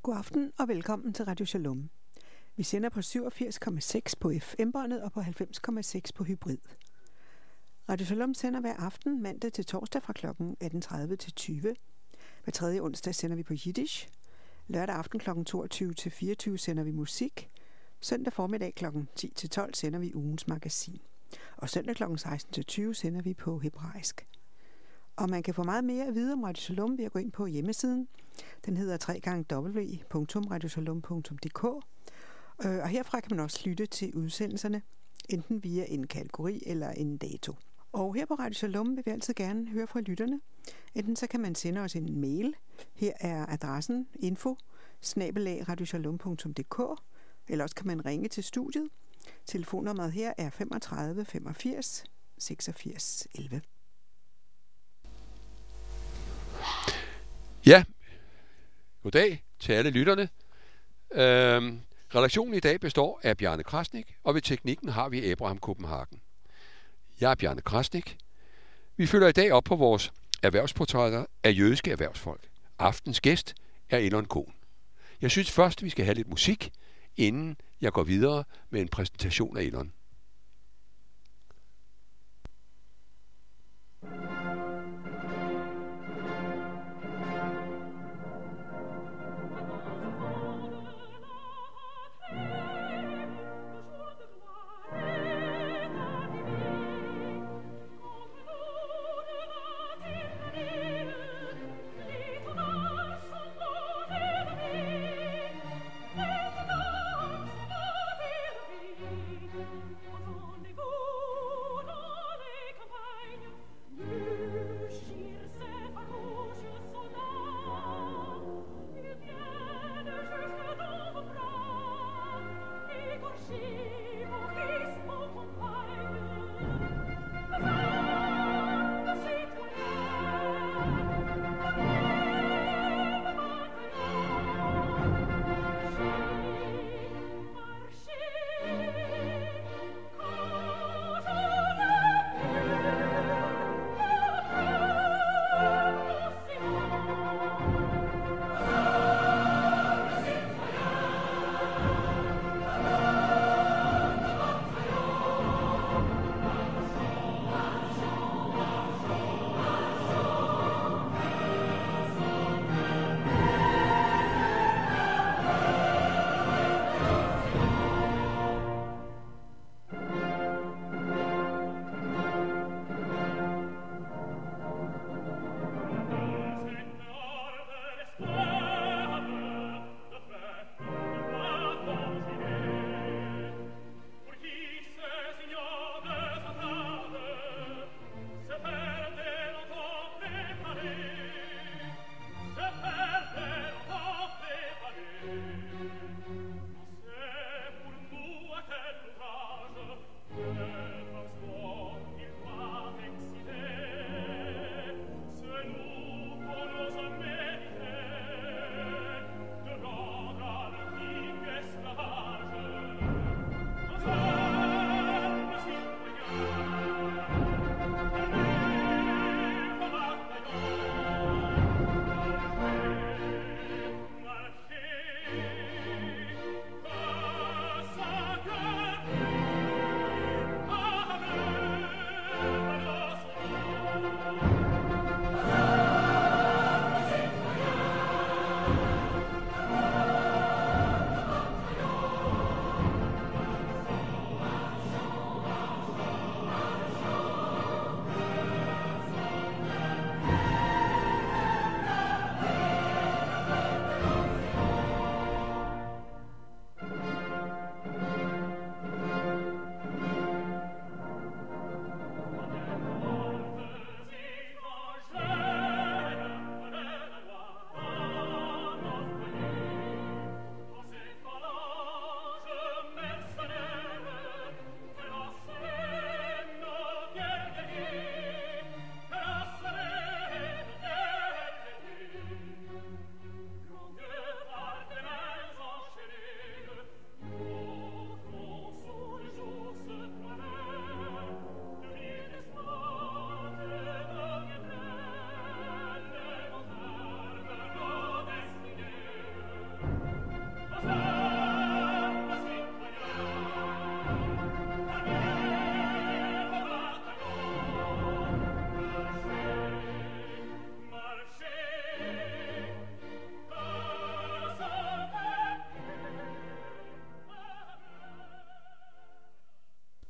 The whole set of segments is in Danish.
God aften og velkommen til Radio Shalom. Vi sender på 87,6 på FM-båndet og på 90,6 på hybrid. Radio Shalom sender hver aften mandag til torsdag fra kl. 18.30 til 20. Hver tredje onsdag sender vi på Yiddish. Lørdag aften kl. 22 til 24 sender vi musik. Søndag formiddag kl. 10 til 12 sender vi ugens magasin. Og søndag kl. 16 til 20 sender vi på hebraisk. Og man kan få meget mere at vide om Radio Shalom ved at gå ind på hjemmesiden. Den hedder www.radioshalom.dk. Og herfra kan man også lytte til udsendelserne, enten via en kategori eller en dato. Og her på Radio Shalom vil vi altid gerne høre fra lytterne. Enten så kan man sende os en mail. Her er adressen info@radioshalom.dk. Eller også kan man ringe til studiet. Telefonnummeret her er 35 85 86 11. Ja, goddag til alle lytterne. Redaktionen i dag består af Bjarne Krasnik, og ved teknikken har vi Abraham Kopenhagen. Jeg er Bjarne Krasnik. Vi følger i dag op på vores erhvervsportrætter af jødiske erhvervsfolk. Aftens gæst er Elon Kohn. Jeg synes først, vi skal have lidt musik, inden jeg går videre med en præsentation af Elon.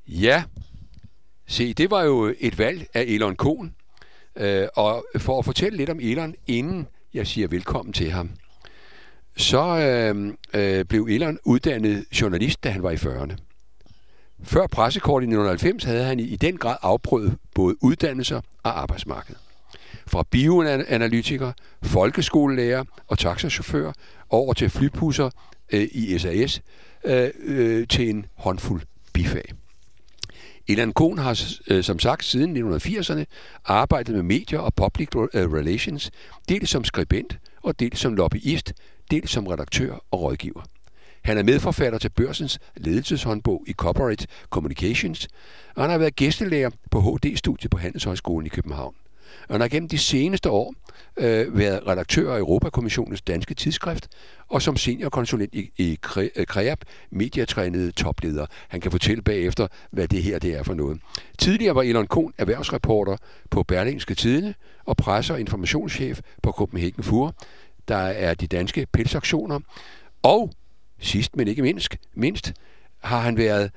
Ja, se, det var jo et valg af Elon Kohn. Og for at fortælle lidt om Elon, inden jeg siger velkommen til ham, så blev Elon uddannet journalist, da han var i 40'erne. Før pressekortet i 1990 havde han i den grad afprøvet både uddannelser og arbejdsmarked. Fra bioanalytiker, folkeskolelærer og taxachauffør over til flypusser i SAS til en håndfuld bifag. Elon Kohn har som sagt siden 1980'erne arbejdet med medier og public relations, dels som skribent og dels som lobbyist, dels som redaktør og rådgiver. Han er medforfatter til Børsens ledelseshåndbog i Corporate Communications, og han har været gæstelærer på HD-studiet på Handelshøjskolen i København. Og han har gennem de seneste år været redaktør af Europakommissionens danske tidsskrift, og som seniorkonsulent i CREAB, medietrænede topleder. Han kan fortælle bagefter, hvad det her det er for noget. Tidligere var Elon Kohn erhvervsreporter på Berlingske Tidende og presse- og informationschef på Copenhagen Fur, der er de danske pelsauktioner. Og sidst, men ikke mindst har han været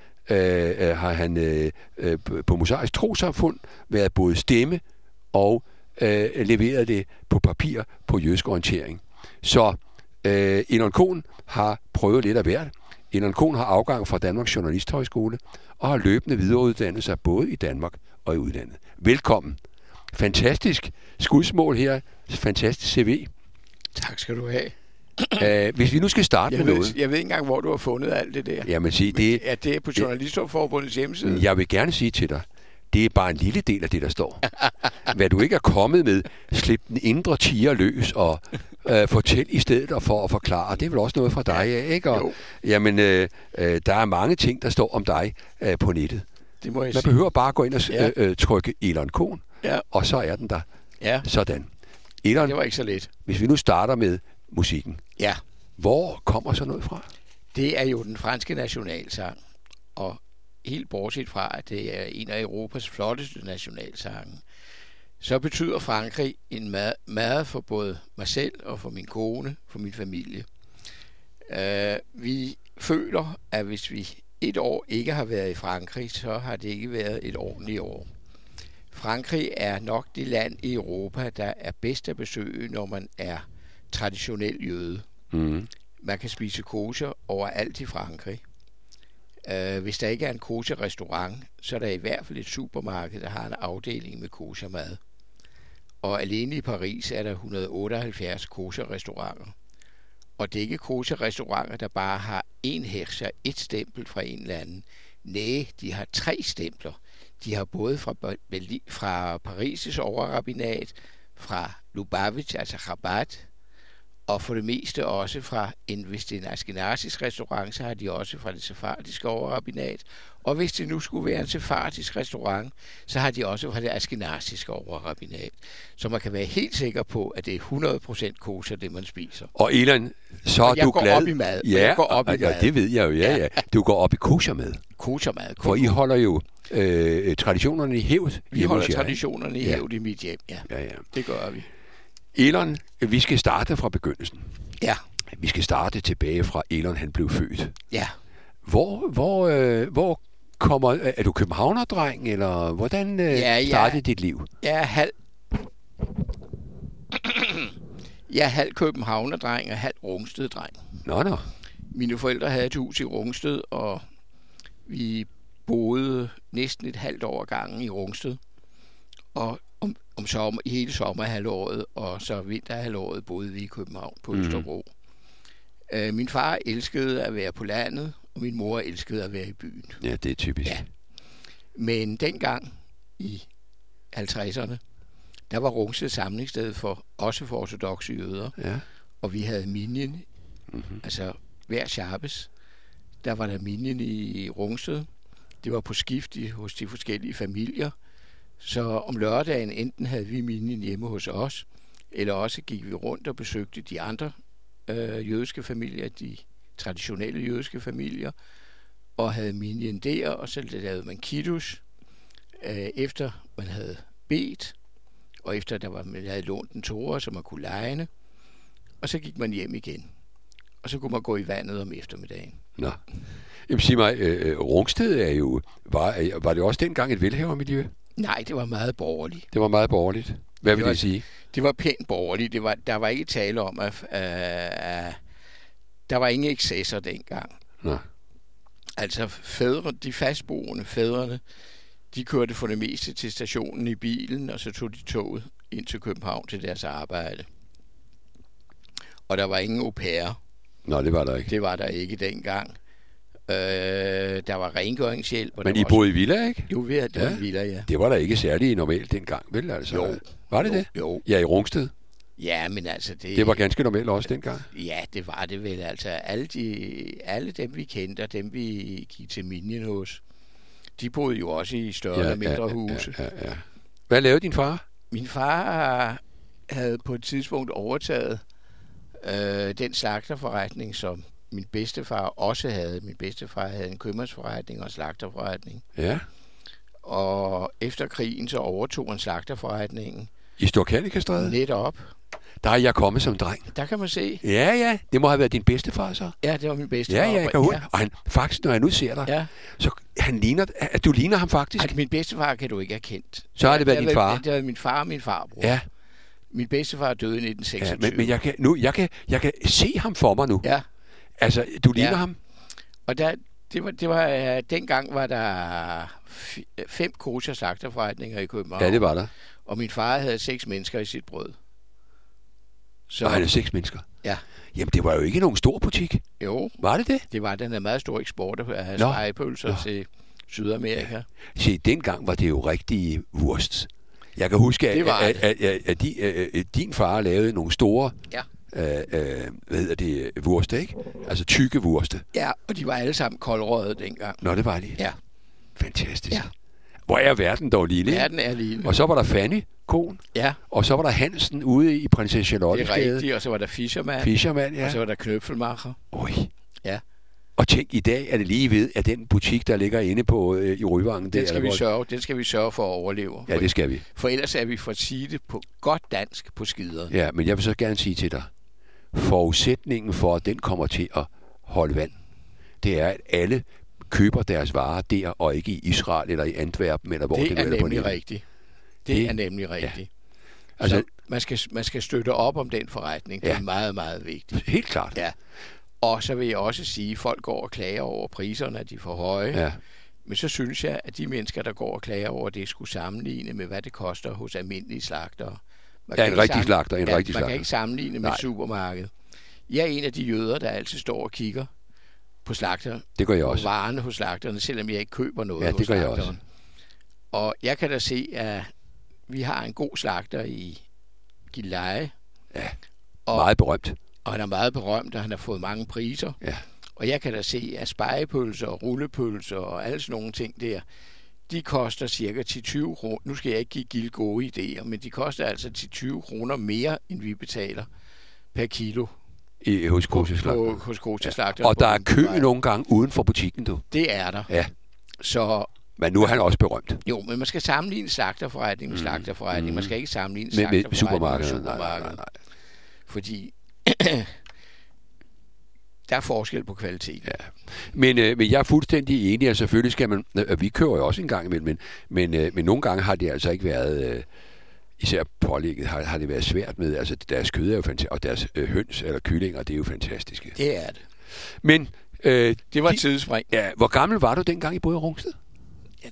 på Mosaisk Trossamfund været både stemme og leveret det på papir på Jødisk Orientering. Så Elon Kohn har prøvet lidt af hvert. Elon Kohn har afgang fra Danmarks Journalisthøjskole og har løbende videreuddannet sig både i Danmark og i udlandet. Velkommen. Fantastisk skudsmål her. Fantastisk CV. Tak skal du have. Hvis vi nu skal starte med noget. Jeg ved ikke engang, hvor du har fundet alt det der. Jamen sig, det er det på Journalistforbundets hjemmeside? Jeg vil gerne sige til dig, det er bare en lille del af det, der står. Hvad du ikke er kommet med, slip den indre tiger løs og fortæl i stedet for at forklare. Det er vel også noget fra dig, ikke? Og, jamen, der er mange ting, der står om dig på nettet. Det må jeg Man behøver bare gå ind og trykke Elon Kohn, og så er den der. Ja. Sådan. Elon, det var ikke så let. Hvis vi nu starter med musikken. Ja. Hvor kommer så noget fra? Det er jo den franske nationalsang, og helt bortset fra, at det er en af Europas flotteste nationalsange, så betyder Frankrig en meget for både mig selv og for min kone, for min familie. Vi føler, at hvis vi et år ikke har været i Frankrig, så har det ikke været et ordentligt år. Frankrig er nok det land i Europa, der er bedst at besøge, når man er traditionel jøde. Mm. Man kan spise kosher overalt i Frankrig. Hvis der ikke er en kosher-restaurant, så er der i hvert fald et supermarked, der har en afdeling med kosher-mad. Og alene i Paris er der 178 kosher-restauranter. Og det er ikke kosher-restauranter, der bare har én herrscher, et stempel fra en eller anden. Nej, de har 3 stempler. De har både fra Paris' overrabbinat, fra Lubavitch, altså Rabat, og for det meste også fra, hvis det er en askenazisk restaurant, så har de også fra det sefardiske overrabbinat. Og hvis det nu skulle være en sefardisk restaurant, så har de også fra det askenaziske overrabbinat. Så man kan være helt sikker på, at det er 100% kosher, det man spiser. Og Elon, så er du glad. Jeg går op i mad. Ja, jeg går op i mad. Ja, det ved jeg jo, ja. Du går op i koshermad. Koshermad. For I holder jo traditionerne i hævd. Vi holder traditionerne i hævd i mit hjem, ja. Det gør vi. Elon, vi skal starte fra begyndelsen. Ja. Vi skal starte tilbage fra Elon, han blev født. Ja. Hvor kommer... Er du københavnerdreng, eller hvordan startede dit liv? Jeg er halv københavnerdreng og halv Rungstedreng. Nå. Mine forældre havde et hus i Rungsted, og vi boede næsten et halvt år gangen i Rungsted. Og i hele sommerhalvåret, og så vinterhalvåret boede vi i København på Østerbro. Min far elskede at være på landet, og min mor elskede at være i byen. Ja, det er typisk. Ja. Men dengang i 50'erne, der var Rungsted samlingssted også for ortodokse jøder. Ja. Og vi havde minien, altså hver Shabbes, der var der minien i Rungsted. Det var på skift hos de forskellige familier. Så om lørdagen enten havde vi minien hjemme hos os, eller også gik vi rundt og besøgte de andre jødiske familier, de traditionelle jødiske familier, og havde minien der, og så lavede man kiddush, efter man havde bedt, og efter man havde lånt en tore, så man kunne lejne, og så gik man hjem igen. og så kunne man gå i vandet om eftermiddagen. Nå. Jamen sig mig, Rungsted er jo, var det også dengang et velhavermiljø? Nej, det var meget borgerligt. Det var meget borgerligt. Hvad vil det sige? Det var pænt borgerligt. Der var ikke tale om, at der var ingen excesser dengang. Nå. Altså de fastboende fædrene, de kørte for det meste til stationen i bilen, og så tog de toget ind til København til deres arbejde. Og der var ingen au pair. Nå, det var der ikke. Det var der ikke dengang. Der var rengøringshjælp. Men I boede i villa, ikke? Jo, vi havde en villa, ja. Det var da ikke særlig normalt dengang, vel? Altså, jo. Var det det? Jo. Ja, i Rungsted. Ja, men altså det var ganske normalt også dengang. Ja, det var det vel. Altså alle dem, vi kendte, og dem, vi gik til minien hos, de boede jo også i større eller mindre huse. Ja. Hvad lavede din far? Min far havde på et tidspunkt overtaget den slagterforretning, som min bedstefar også havde. Min bedstefar havde en købmandsforretning og en slagterforretning. Ja. Og efter krigen så overtog han slagterforretningen. I Storkanikestræde? Netop. Der er jeg kommet som dreng. Der kan man se. Ja. Det må have været din bedstefar så. Ja, det var min bedstefar. Ja, jeg kan huske. Og han, faktisk, når jeg nu ser dig, så han ligner, du ligner ham faktisk. Altså, min bedstefar kan du ikke have kendt. Så har det været din far? Det var min far og min farbror. Ja. Min bedstefar døde i 1926. Ja, men jeg kan se ham for mig nu. Ja. Altså, du ligner ham. Og dengang var der 5 kosher slagterforretninger i København. Ja, det var der. Og min far havde 6 mennesker i sit brød. Så han havde 6 mennesker? Ja. Jamen, det var jo ikke nogen stor butik. Jo. Var det det? Det var, den havde meget stor eksport af spegepølser til Sydamerika. Ja. Se, dengang var det jo rigtig wurst. Jeg kan huske, at din far lavede nogle store wurste, ikke? Altså tykke wurste. Ja, og de var alle sammen koldrøde dengang. Nå, det var de? Ja. Fantastisk. Ja. Hvor er verden dog lille? Verden er lille. Og så var der Fanny, konen. Ja. Og så var der Hansen ude i Prinsesse Charlottes Gade. Det er rigtigt, og så var der Fischermann. Ja. Og så var der Knøpfelmacher. Ja. Og tænk, i dag er det lige ved, at den butik, der ligger inde på i Ryvangen... Den skal vi sørge for at overleve. Ja, det skal vi. For ellers er vi for at sige det på godt dansk på skider. Ja, men jeg vil så gerne sige til dig, forudsætningen for, at den kommer til at holde vand, det er, at alle køber deres varer der, og ikke i Israel eller i Antwerpen, eller hvor det er nemlig rigtigt. Det er nemlig rigtigt. Ja. Altså, man skal støtte op om den forretning. Det er meget, meget vigtigt. Helt klart. Ja. Og så vil jeg også sige, at folk går og klager over priserne, at de er for høje. Ja. Men så synes jeg, at de mennesker, der går og klager over det, skulle sammenligne med, hvad det koster hos almindelige slagtere. En rigtig slagter. Man kan ikke sammenligne med supermarkedet. Jeg er en af de jøder, der altid står og kigger på slagter. Det gør jeg også. På varerne hos slagterne, selvom jeg ikke køber noget hos slagteren. Ja, det gør jeg også. Og jeg kan da se, at vi har en god slagter i Gilleleje. Ja, meget berømt. Og han er meget berømt, og han har fået mange priser. Ja. Og jeg kan da se, at spegepølser og rullepølser og alle sådan nogle ting der, de koster cirka 10-20 kroner. Nu skal jeg ikke give Gilde gode idéer, men de koster altså 10-20 kroner mere, end vi betaler per kilo. Hos kosherslagteren. Hos kosherslagteren. Ja. Og der er kø nogle gange uden for butikken, du. Det er der. Ja. Så... Men nu er han også berømt. Jo, men man skal sammenligne slagterforretning med slagterforretning. Man skal ikke sammenligne slagterforretning med supermarkedet. Nej. Fordi der er forskel på kvalitet. Ja. Men jeg er fuldstændig enig, og selvfølgelig skal man... Vi kører jo også en gang imellem, men nogle gange har det altså ikke været... Især pålægget har det været svært med. Altså deres kød er jo fantastisk, og deres høns eller kyllinger, det er jo fantastiske. Det er det. Men... det var et tidsspring. Ja, hvor gammel var du dengang I boede i Rungsted? Ja,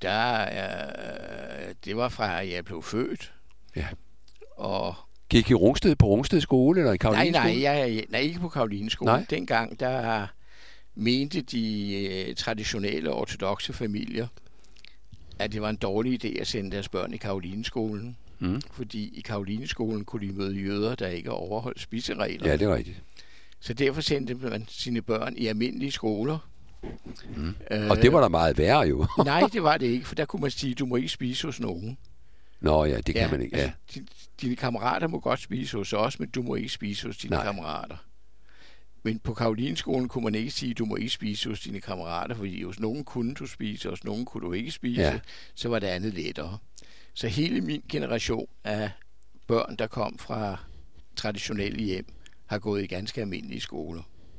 det var fra, at jeg blev født. Ja. Og... Gik I Rungsted på Rungsted skole eller i Karoline skole? Nej, ikke på Karoline skole. Dengang, der mente de traditionelle ortodokse familier, at det var en dårlig idé at sende deres børn i Karoline-skolen. Fordi i Karoline-skolen kunne de møde jøder, der ikke overholdt spiseregler. Ja, det er rigtigt. Så derfor sendte man sine børn i almindelige skoler. Og det var da meget værre jo. Nej, det var det ikke, for der kunne man sige, du må ikke spise hos nogen. Nå ja, det kan man ikke. Ja. Altså, dine kammerater må godt spise hos os, men du må ikke spise hos dine kammerater. Men på Karoline-skolen kunne man ikke sige, du må ikke spise hos dine kammerater, fordi hos nogen kunne du spise, hos nogen kunne du ikke spise, så var det andet lettere. Så hele min generation af børn, der kom fra traditionelle hjem, har gået i ganske almindelige skoler.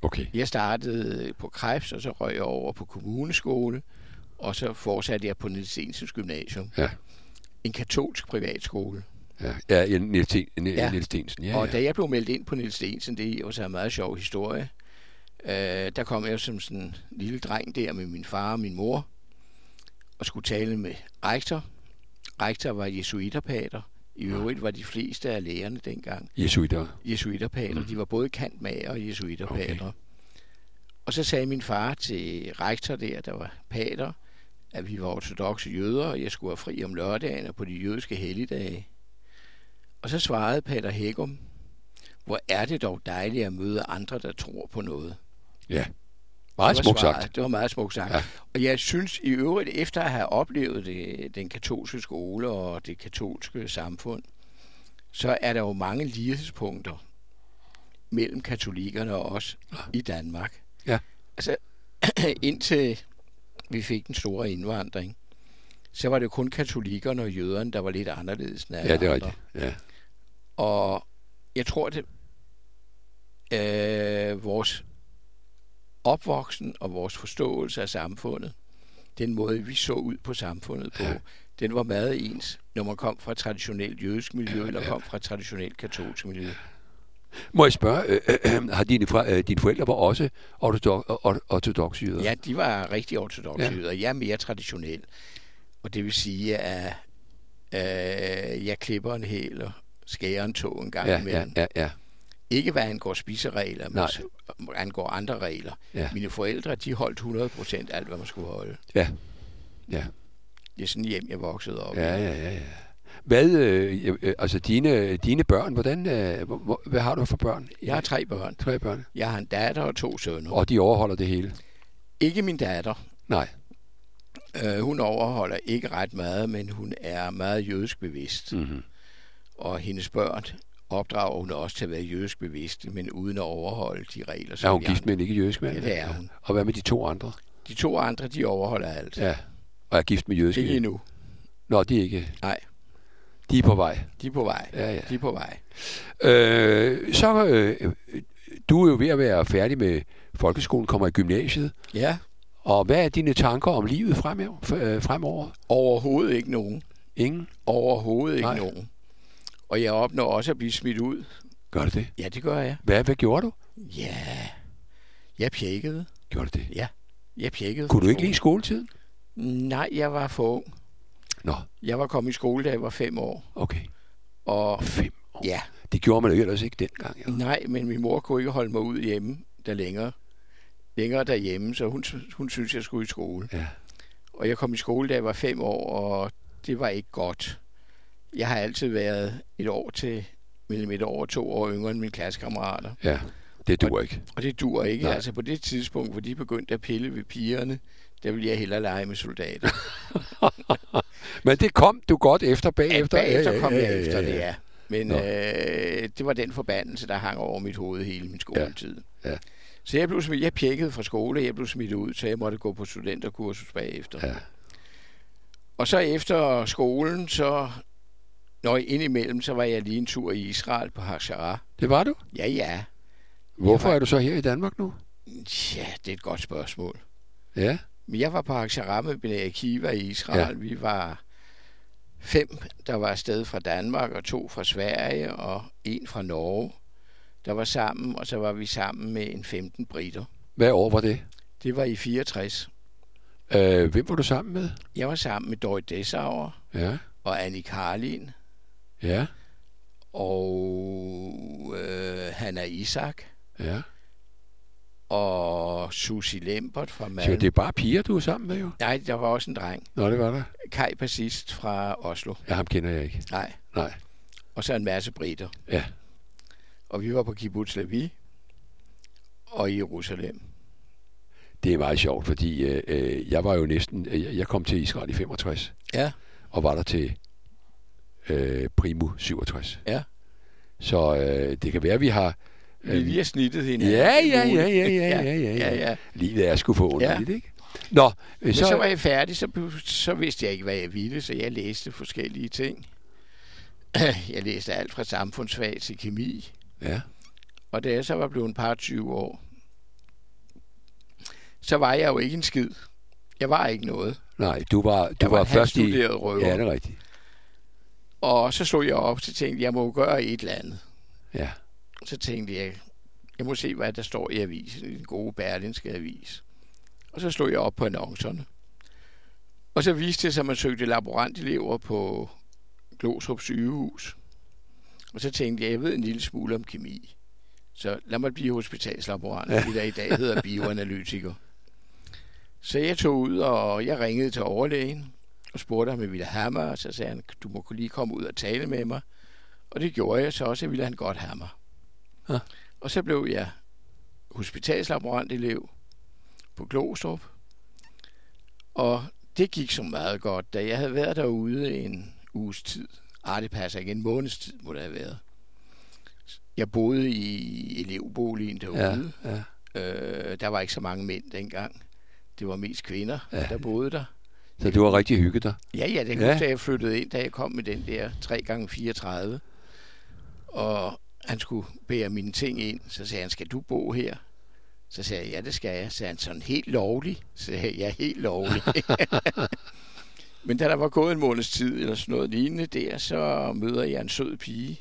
Okay. Jeg startede på Krebs, og så røg jeg over på kommuneskole, og så fortsatte jeg på Niels Stensens Gymnasium. Ja. En katolsk privatskole. Ja, Niels Stensen. Ja, Og da jeg blev meldt ind på Niels Stensen, det er jo så en meget sjov historie, der kom jeg som sådan en lille dreng der med min far og min mor, og skulle tale med rektor. Rektor var jesuiterpater. I øvrigt var de fleste af lærerne dengang jesuiterpater. De var både kantmager og jesuiterpater. Okay. Og så sagde min far til rektor der var pater, at vi var ortodokse jøder, og jeg skulle have fri om lørdagen og på de jødiske helligdage. Og så svarede pater Hækkum, hvor er det dog dejligt at møde andre, der tror på noget. Ja, meget smukt sagt. Det var meget smukt sagt. Ja. Og jeg synes i øvrigt, efter at have oplevet den katolske skole og det katolske samfund, så er der jo mange lighedspunkter mellem katolikkerne og os i Danmark. Ja. Altså, indtil vi fik den store indvandring, så var det kun katolikkerne og jøderne, der var lidt anderledes end alle andre. Ja, det er rigtigt. Ja. Og jeg tror, at vores opvoksen og vores forståelse af samfundet, den måde, vi så ud på samfundet på, den var meget ens, når man kom fra traditionelt jødisk miljø, eller kom fra traditionelt katolsk miljø. Må jeg spørge, har dine forældre var også ortodoxe jøder? Ja, de var rigtig ortodoxe jøder. Jeg er mere traditionel. Og det vil sige, at jeg klipper en hæl og skærer en tog en gang imellem. Ja. Ikke hvad angår spiseregler, men angår andre regler. Ja. Mine forældre, de holdt 100% alt, hvad man skulle holde. Ja. Det er sådan hjem, jeg voksede op. Ja. Hvad, altså dine børn, hvad har du for børn? Jeg har 3 børn. 3 børn? Jeg har en datter og 2 sønner. Og de overholder det hele? Ikke min datter. Nej. Hun overholder ikke ret meget, men hun er meget jødisk bevidst. Mm-hmm. Og hendes børn opdrager hun også til at være jødisk bevidste, men uden at overholde de regler. Er hun gift med en ikke-jødisk mand? Ja, det er hun. Og hvad med de 2 andre? De 2 andre, de overholder alt. Ja, og er gift med jødiske? Ikke endnu. Nå, de er ikke? Nej. De er på vej? De er på vej. Ja. De er på vej. Du er jo ved at være færdig med folkeskolen, kommer i gymnasiet. Ja. Og hvad er dine tanker om livet fremover? Overhovedet ikke nogen. Ingen? Overhovedet ikke nogen. Og jeg opnår også at blive smidt ud. Gør du det? Ja, det gør jeg. Hvad gjorde du? Ja, jeg pjekkede. Gjorde du det? Ja, jeg pjekkede. Kunne du ikke lide skoletiden? Nej, jeg var for ung. Nå. Jeg var kommet i skole, da jeg var 5 år. Okay. Og 5 år? Ja. Det gjorde man jo ellers ikke dengang. Ja. Nej, men min mor kunne ikke holde mig ud hjemme længere derhjemme, så hun synes, jeg skulle i skole. Ja. Og jeg kom i skole, da jeg var 5 år, og det var ikke godt. Jeg har altid været mellem 1 år og 2 år yngre end mine klassekammerater. Ja, det duer ikke. Og det duer ikke. Nej. Altså på det tidspunkt, hvor de begyndte at pille ved pigerne, der ville jeg hellere lege med soldater. Men det kom du godt efter bagefter? Bagefter kom jeg efter det, ja. Men det var den forbandelse, der hang over mit hoved hele min skoletid. Ja. Så jeg pjekkede fra skole, jeg blev smidt ud, så jeg måtte gå på studenterkursus bagefter. Ja. Og så efter skolen, indimellem, så var jeg lige en tur i Israel på Hachshara. Det var du? Ja. Hvorfor er du så her i Danmark nu? Ja, det er et godt spørgsmål. Ja. Men jeg var på Hachshara med Bnei Akiva i Israel. Ja. Vi var 5, der var afsted fra Danmark, og 2 fra Sverige, og 1 fra Norge, der var sammen, og så var vi sammen med en 15 briter. Hvad år var det? Det var i 64. Hvem var du sammen med? Jeg var sammen med Dorit Dessauer og Annie Karlin. Ja. Og Hanna Isak. Ja. Og Susie Lempert fra Malmø. Så det er bare piger, du er sammen med, jo? Nej, der var også en dreng. Nå, det var der. Kai Bassist fra Oslo. Ja, ham kender jeg ikke. Nej. Og så en masse briter. Ja. Og vi var på Kibbutz Levi og i Jerusalem. Det er meget sjovt, fordi jeg var jo jeg kom til Israel i 65. Ja. Og var der til primo 67. Ja. Så det kan være, vi har... Vi har snittet hinanden. Ja. Livet er sgu forunderligt, ikke? Nå, men så var jeg færdig, så vidste jeg ikke, hvad jeg ville, så jeg læste forskellige ting. Jeg læste alt fra samfundsfag til kemi. Ja. Og da jeg så var blevet et par 20 år, så var jeg jo ikke en skid. Jeg var ikke noget. Nej, du var en først i... halvstuderet røver. Ja, det er rigtigt. Og så slog jeg op, så tænkte jeg må jo gøre et eller andet. Ja. Så tænkte jeg må se, hvad der står i avisen, i den gode Berlingske avis. Og så slog jeg op på annoncerne. Og så viste det sig, at man søgte laborantelever på Glostrup sygehus. Og så tænkte jeg ved en lille smule om kemi. Så lad mig blive hospitalslaborant, det der i dag hedder bioanalytiker. Så jeg tog ud, og jeg ringede til overlægen og spurgte ham, om jeg ville have mig. Og så sagde han, du må lige komme ud og tale med mig. Og det gjorde jeg så også, jeg ville han godt have mig. Ja. Og så blev jeg hospitalslaborantelev på Glostrup. Og det gik så meget godt, da jeg havde været derude en uges tid. Det passer ikke, en måneds tid må det have været. Jeg boede i elevboligen derude. Ja. Der var ikke så mange mænd dengang. Det var mest kvinder, der boede der. Så du var rigtig hygget der? Ja, det kunne da jeg flyttede ind, da jeg kom med den der 3x34. Og han skulle bære mine ting ind. Så sagde han, skal du bo her? Så sagde jeg, ja, det skal jeg. Så sagde han, sådan helt lovlig? Så sagde jeg, ja, helt lovlig. Men da der var gået en måneds tid, eller sådan noget lignende der, så møder jeg en sød pige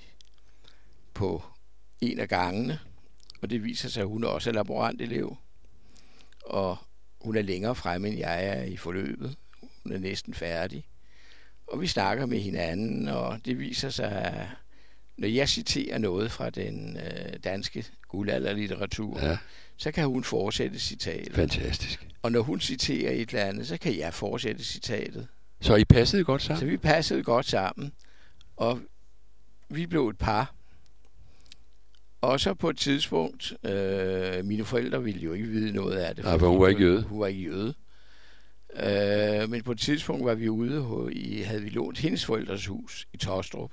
på en af gangene. Og det viser sig, at hun også er laborantelev. Og hun er længere fremme, end jeg er i forløbet. Hun er næsten færdig. Og vi snakker med hinanden, og det viser sig, at når jeg citerer noget fra den danske guldalderlitteratur, så kan hun fortsætte citatet. Fantastisk. Og når hun citerer et eller andet, så kan jeg fortsætte citatet. Så I passede godt sammen? Så vi passede godt sammen, og vi blev et par. Og så på et tidspunkt, mine forældre ville jo ikke vide noget af det. Nej, for hun var ikke jøde. Hun var ikke jøde. Men på et tidspunkt var vi ude, havde vi lånt hendes forældres hus i Tostrup.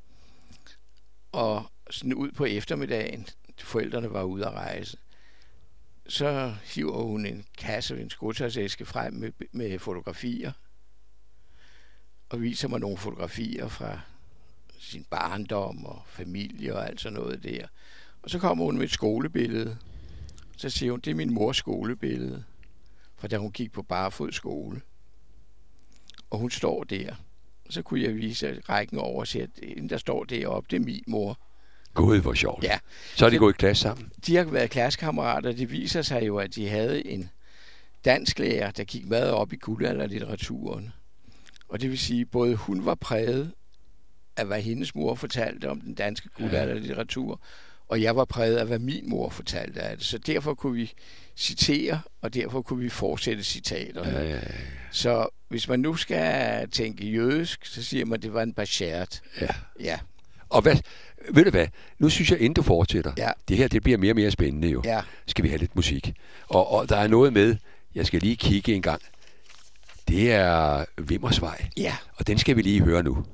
Og sådan ud på eftermiddagen, forældrene var ude at rejse, så hiver hun en kasse, en skotøjsæske frem med fotografier, og viser mig nogle fotografier fra sin barndom og familie og alt sådan noget der. Og så kommer hun med et skolebillede. Så siger hun, det er min mors skolebillede, fra da hun gik på barefod skole. Og hun står der. Og så kunne jeg vise rækken over og sige, at den, der står deroppe, det er min mor. Gud, hvor sjovt. Ja. Så er de gået i klasse sammen? De har været klassekammerater. Det viser sig jo, at de havde en dansklærer, der gik meget op i guldalderlitteraturen. Og det vil sige, både hun var præget af, hvad hendes mor fortalte om den danske guldalderlitteratur, og jeg var præget af, hvad min mor fortalte af det. Så derfor kunne vi citere, og derfor kunne vi fortsætte citaterne. Ja. Så hvis man nu skal tænke jødisk, så siger man, at det var en bashert. Ja. Og ved du hvad? Nu synes jeg, inden du fortsætter, det her det bliver mere og mere spændende jo. Ja. Skal vi have lidt musik. Og der er noget med, jeg skal lige kigge en gang. Det er Vimmersvej. Ja. Og den skal vi lige høre nu.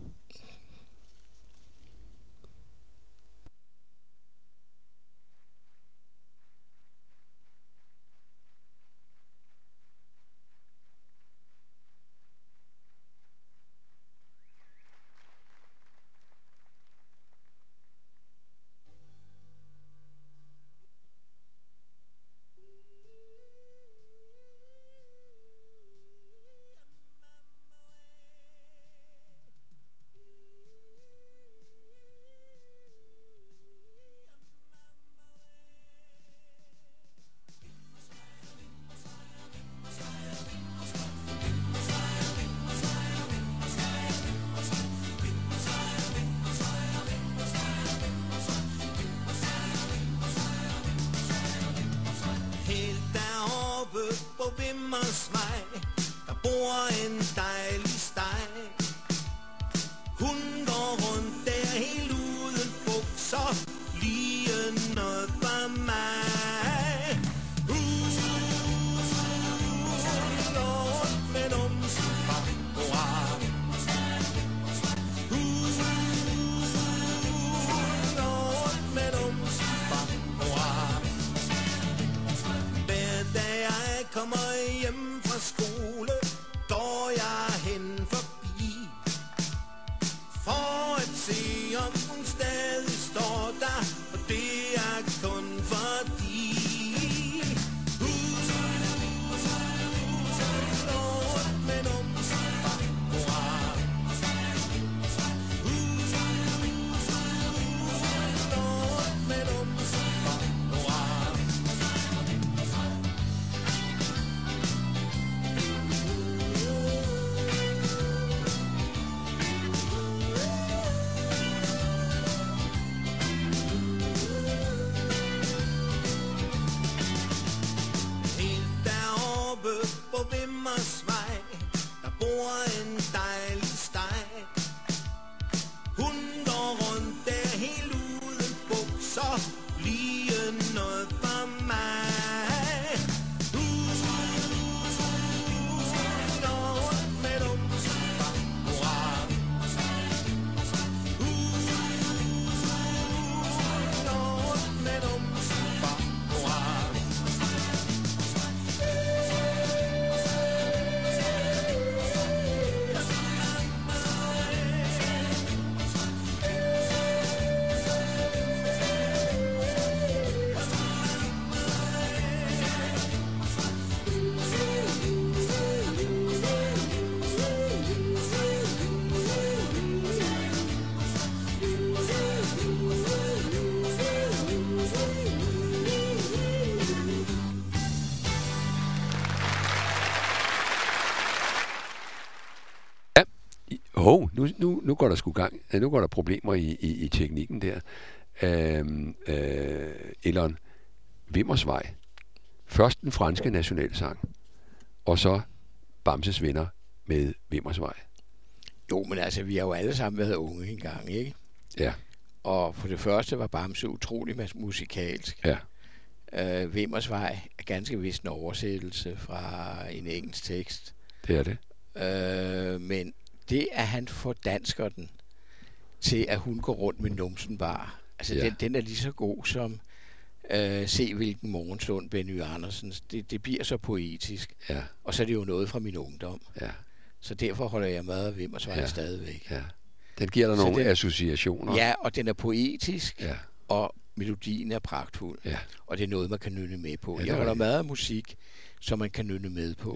På Vimmersvej, der bor en dejlig steg. Hun går rundt der helt uden bukser, lige noget for mig. Hun går rundt med numsen akkurat. Hun går rundt med numsen akkurat. Hver dag jeg kommer hjem fra skole, går jeg bor en dejlig steg. Hun går rundt der helt uden bukser, lige noget for mig. Hun går rundt med numsen fra moral. Hun går rundt med numsen fra moral. Nu går der sgu gang. Nu går der problemer i teknikken der. Elon, Vimmersvej. Først den franske nationalsang, og så Bamses venner med Vimmersvej. Jo, men altså, vi har jo alle sammen været unge engang, ikke? Ja. Og for det første var Bamse utrolig musikalsk. Ja. Vimmersvej er ganske vist en oversættelse fra en engelsk tekst. Det er det. Men det, at han fordansker den til, at hun går rundt med numsen bar, altså Ja. den er lige så god som Se hvilken morgenstund, Benny Andersens. Det bliver så poetisk. Ja. Og så er det jo noget fra min ungdom. Ja. Så derfor holder jeg med af Vimmersvej stadigvæk. Ja. Den giver dig Så nogle den- associationer. Ja, og den er poetisk, Ja. og melodien er pragtfuld. Ja. Og det er noget, man kan nynne med på. Ja, det Jeg er holder rigtigt. meget af musik, som man kan nynne med på.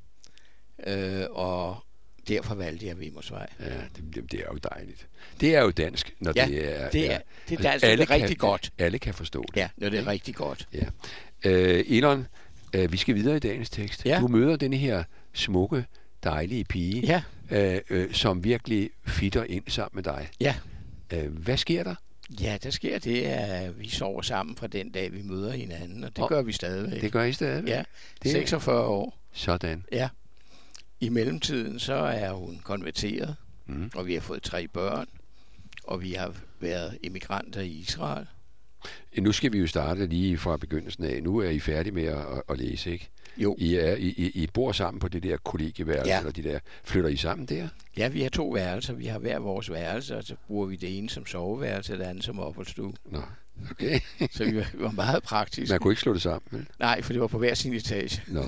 Ja. Og derfor valgte jeg Vimmersvej. Ja, det er jo dejligt. Det er jo dansk, når Ja, det er... det er dansk, alle det er kan, rigtig godt. Alle kan forstå det. Ja, når det er rigtig godt. Ja. Elon, vi skal videre i dagens tekst. Ja. Du møder denne her smukke, dejlige pige, Ja, som virkelig fitter ind sammen med dig. ja. Hvad sker der? Ja, der sker det, at vi sover sammen fra den dag, vi møder hinanden, og det Og gør vi stadigvæk. Det gør I stadigvæk? Ja, Det er- 46 år. Sådan. Ja. I mellemtiden så er hun konverteret, Mm. og vi har fået 3 børn, og vi har været immigranter i Israel. Nu skal vi jo starte lige fra begyndelsen af. Nu er I færdige med at læse, ikke? Jo, I bor sammen på det der kollegieværelse, Ja. eller de der... Flytter I sammen der? ja, vi har 2 værelser. Vi har hver vores værelse, og så bruger vi det ene som soveværelse, og det andet som opholdsstue. Nå, okay. Så vi var meget praktiske. Man kunne ikke slå det sammen, vel? Nej, for det var på hver sin etage. Nå,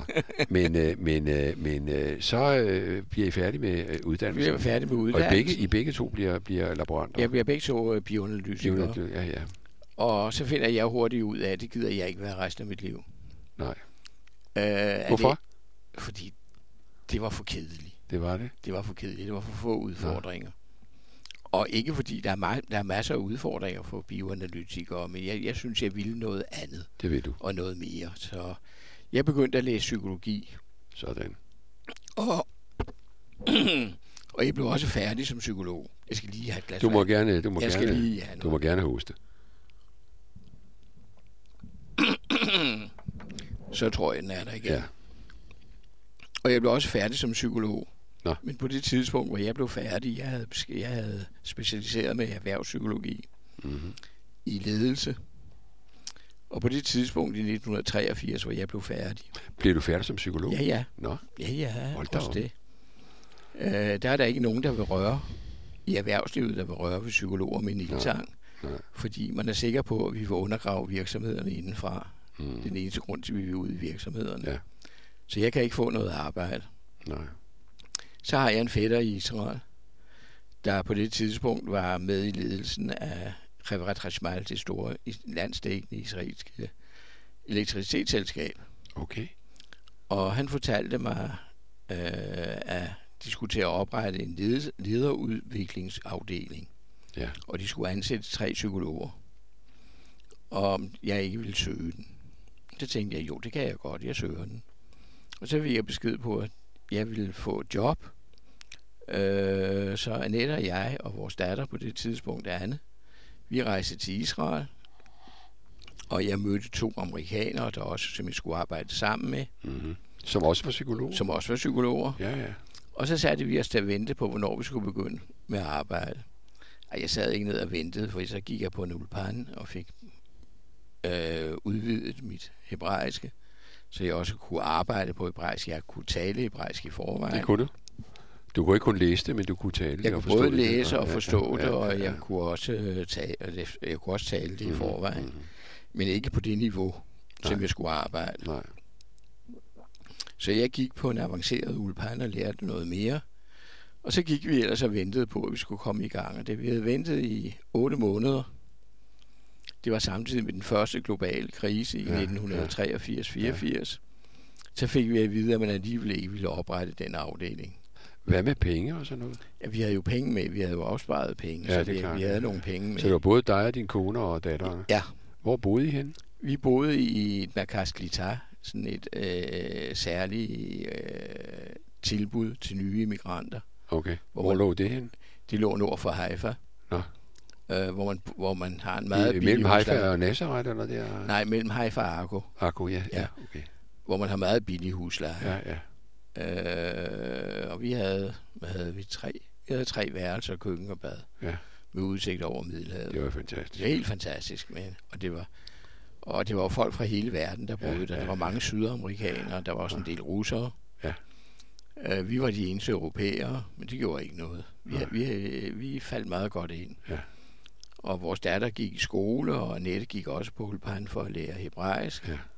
men så bliver I færdige med Vi uddannelsen. er færdige med Og uddannelsen. I begge to bliver laboranter. Jeg bliver begge 2 bioanalytikere. Ja. Og så finder jeg hurtigt ud af, at det gider jeg ikke være resten af mit liv. Nej. Er Hvorfor? Det, fordi det var for kedeligt. Det var det. Det var for kedeligt. Det var for få udfordringer. Og ikke fordi der er masser af udfordringer for bioanalytikere, men jeg synes, jeg ville noget andet Det ved du. og noget mere. Så jeg begyndte at læse psykologi. Sådan. Og, og jeg blev også færdig som psykolog. Jeg skal lige have et glas Du må vand. gerne, Jeg skal lige have du må gerne hoste. Så tror jeg, den er der igen. Ja. Og jeg blev også færdig som psykolog. Nå. Men på det tidspunkt, hvor jeg blev færdig, jeg havde specialiseret med erhvervspsykologi Mm-hmm. i ledelse. Og på det tidspunkt i 1983, hvor jeg blev færdig. Bliver du færdig som psykolog? Ja, Nå, Hold da også op. det. Der er der ikke nogen, der vil røre i erhvervslivet, der vil røre ved psykologer med en ildtang. nej. Fordi man er sikker på, at vi vil undergrave virksomhederne indenfra. Mm. Den eneste grund til, at vi vil ud i virksomhederne. Ja. Så jeg kan ikke få noget arbejde. Nej. Så har jeg en fætter i Israel, der på det tidspunkt var med i ledelsen af Reverat Hashmal, det store landsdækkende israelske elektricitetsselskab. Okay. Og han fortalte mig, at de skulle til at oprette en lederudviklingsafdeling. Ja. Og de skulle ansætte 3 psykologer. Og om jeg ikke ville søge den. Så tænkte jeg, jo, det kan jeg godt, jeg søger den. Og så fik jeg besked på, at jeg ville få et job. Så Annette og jeg og vores datter på det tidspunkt, Anne, vi rejste til Israel. Og jeg mødte 2 amerikanere, der også, som jeg skulle arbejde sammen med, Mm-hmm. Som også var psykolog? som også var psykologer. Ja. Og så satte vi os til at vente på, hvornår vi skulle begynde med at arbejde. Og jeg sad ikke ned og ventede, for så gik jeg på en ulpan og fik udvidet mit hebraiske, så jeg også kunne arbejde på hebraisk. Jeg kunne tale hebraisk i forvejen. Det kunne du? Du kunne ikke kun læse det, men du kunne tale det. Jeg kunne både læse og forstå det, og jeg kunne også tale det i forvejen. Men ikke på det niveau, som jeg skulle arbejde. Nej. Så jeg gik på en avanceret ulpan og lærte noget mere. Og så gik vi ellers og ventede på, at vi skulle komme i gang. Og det vi havde ventet i 8 måneder. Det var samtidig med den første globale krise i 1983-84. Så fik vi at vide, at man alligevel ikke ville oprette den afdeling. Hvad med penge og sådan noget? Ja, vi havde jo penge med. Vi havde jo opsparet penge, Ja, så vi havde nogle penge med. Så det var både dig og din kone og datteren? Ja. Hvor boede I henne? Vi boede i et Merkaz Klita, sådan et særligt tilbud til nye immigranter. Okay. Hvor lå det henne? Det lå nord for Haifa. Nå. Hvor man har en meget billig mellem Haifa husleje. og Nazareth, eller der? Nej, mellem Haifa og Akko. Akko, ja. Okay. Hvor man har meget billig husleje. Ja. Og vi havde, Vi havde 3 værelser, køkken og bad. Ja. Med udsigt over Middelhavet. Det var fantastisk. Det var helt fantastisk, og det var folk fra hele verden, der boede der. Der var mange sydamerikanere, der var også en del russere. Ja. Vi var de eneste europæere, men det gjorde ikke noget. Vi faldt meget godt ind. Ja. Og vores datter gik i skole, og Annette gik også på ulpan for at lære hebraisk. Ja.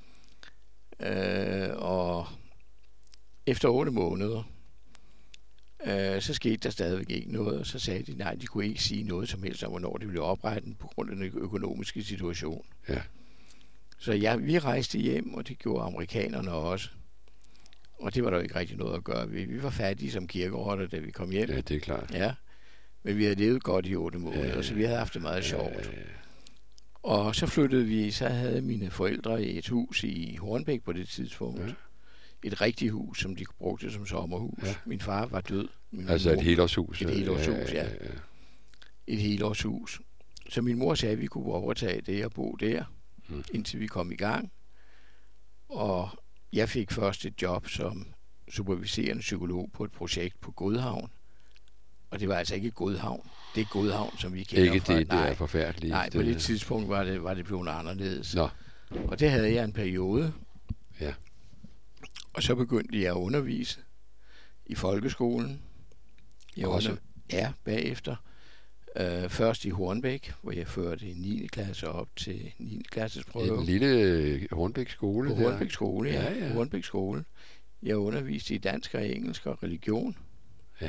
Og efter 8 måneder, så skete der stadigvæk ikke noget, og så sagde de, nej, de kunne ikke sige noget som helst om, hvornår de ville oprette den på grund af den økonomiske situation. Ja. Så vi rejste hjem, og det gjorde amerikanerne også. Og det var der jo ikke rigtig noget at gøre. Vi var fattige som kirkerotter, da vi kom hjem. Ja, det er klart. Ja, men vi havde levet godt i 8 måneder, så vi havde haft det meget sjovt. Og så flyttede vi, så havde mine forældre et hus i Hornbæk på det tidspunkt. Ja. Et rigtigt hus, som de brugte som sommerhus. Ja. Min far var død. Altså et helårshus? Et helårshus, ja. Et helårshus. Så min mor sagde, at vi kunne overtage det og bo der, indtil vi kom i gang. Og jeg fik først et job som superviserende psykolog på et projekt på Godhavn. Og det var altså ikke Godhavn. Det er Godhavn, som vi kender ikke fra. Ikke det der forfærdelige. Nej, på det tidspunkt var det blevet anderledes. Nå. Og det havde jeg en periode. Ja. Og så begyndte jeg at undervise i folkeskolen. Ja, bagefter. Først i Hornbæk, hvor jeg førte 9. klasse op til 9. klasses prøve. En lille Hornbæk skole? På Hornbæk skole, ja. Hornbæk skole. Jeg underviste i dansk og engelsk og religion. Ja.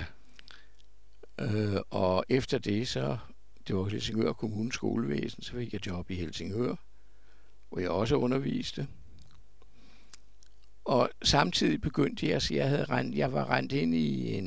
Og efter det, så det var Helsingør Kommunes skolevæsen, så fik jeg job i Helsingør, hvor jeg også underviste. Og samtidig begyndte jeg, jeg var rendt ind i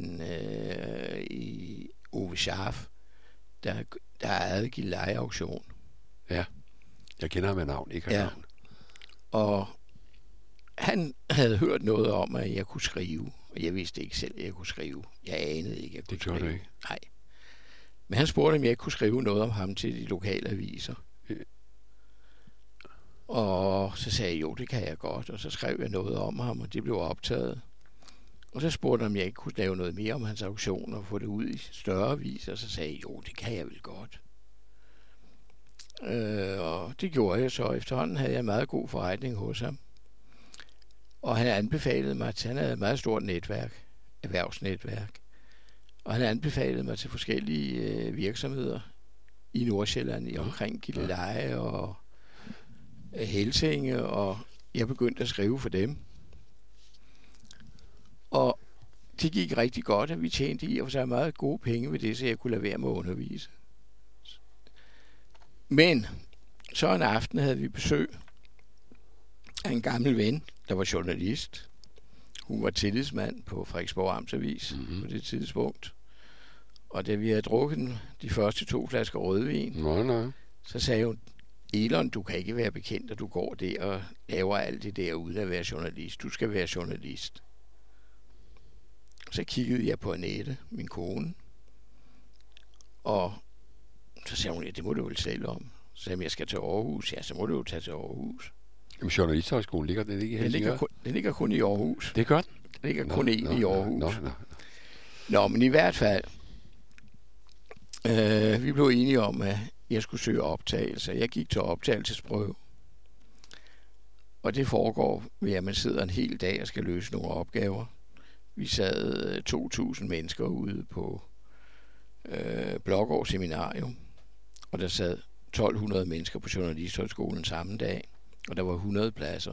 i Ove Scharf, der ejede Gilleleje-auktion. Ja, jeg kender ham med navn, ikke navn. Og han havde hørt noget om, at jeg kunne skrive, og jeg vidste ikke selv, at jeg kunne skrive. Jeg anede ikke, at jeg kunne skrive. Det gjorde du ikke? Nej. Men han spurgte, om jeg ikke kunne skrive noget om ham til de lokale aviser. Og så sagde jeg, jo, det kan jeg godt. Og så skrev jeg noget om ham, og det blev optaget. Og så spurgte han, om jeg ikke kunne lave noget mere om hans auktion og få det ud i større aviser. Og så sagde jeg, jo, det kan jeg vel godt. Og det gjorde jeg så. Efterhånden havde jeg meget god forretning hos ham. Og han anbefalede mig, at han havde et meget stort netværk, erhvervsnetværk. Og han anbefalede mig til forskellige virksomheder i Nordsjælland, i omkring Gilleleje og Helsinge, og jeg begyndte at skrive for dem. Og det gik rigtig godt, at vi tjente i og for sig meget gode penge ved det, så jeg kunne lade være med at undervise. Men så en aften havde vi besøg af en gammel ven, der var journalist. Hun var tillidsmand på Frederiksborg Amtsavis på det tidspunkt. Og da vi havde drukket de første 2 flasker rødvin, så sagde hun, Elon, du kan ikke være bekendt, at du går der og laver alt det der uden at være journalist. Du skal være journalist. Så kiggede jeg på Annette, min kone, og så sagde hun, ja, det må du vel selv om. Så sagde hun, jeg skal til Aarhus. Ja, så må du jo tage til Aarhus. Jamen, journalisthøjskolen ligger den ikke i Helsingør? Den ligger kun i Aarhus. Det gør den? Den ligger kun i Aarhus. Nå, men i hvert fald, vi blev enige om, at jeg skulle søge optagelse. Jeg gik til optagelsesprøve. Og det foregår ved, at man sidder en hel dag og skal løse nogle opgaver. Vi sad 2.000 mennesker ude på Blågård Seminarium, og der sad 1.200 mennesker på Journalisthøjskolen samme dag, og der var 100 pladser.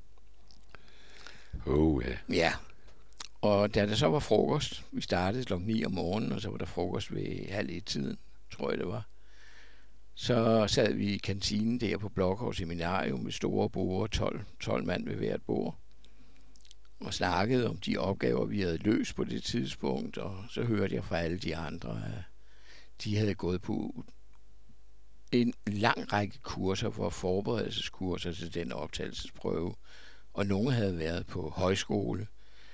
Ja, og da der så var frokost, vi startede kl. 9 om morgenen, og så var der frokost ved 12:30, tror jeg det var, så sad vi i kantinen der på Blågård Seminarium med store borde, 12 mand ved hvert bord, og snakkede om de opgaver, vi havde løst på det tidspunkt, og så hørte jeg fra alle de andre, at de havde gået på en lang række kurser for forberedelseskurser til den optagelsesprøve, og nogle havde været på højskole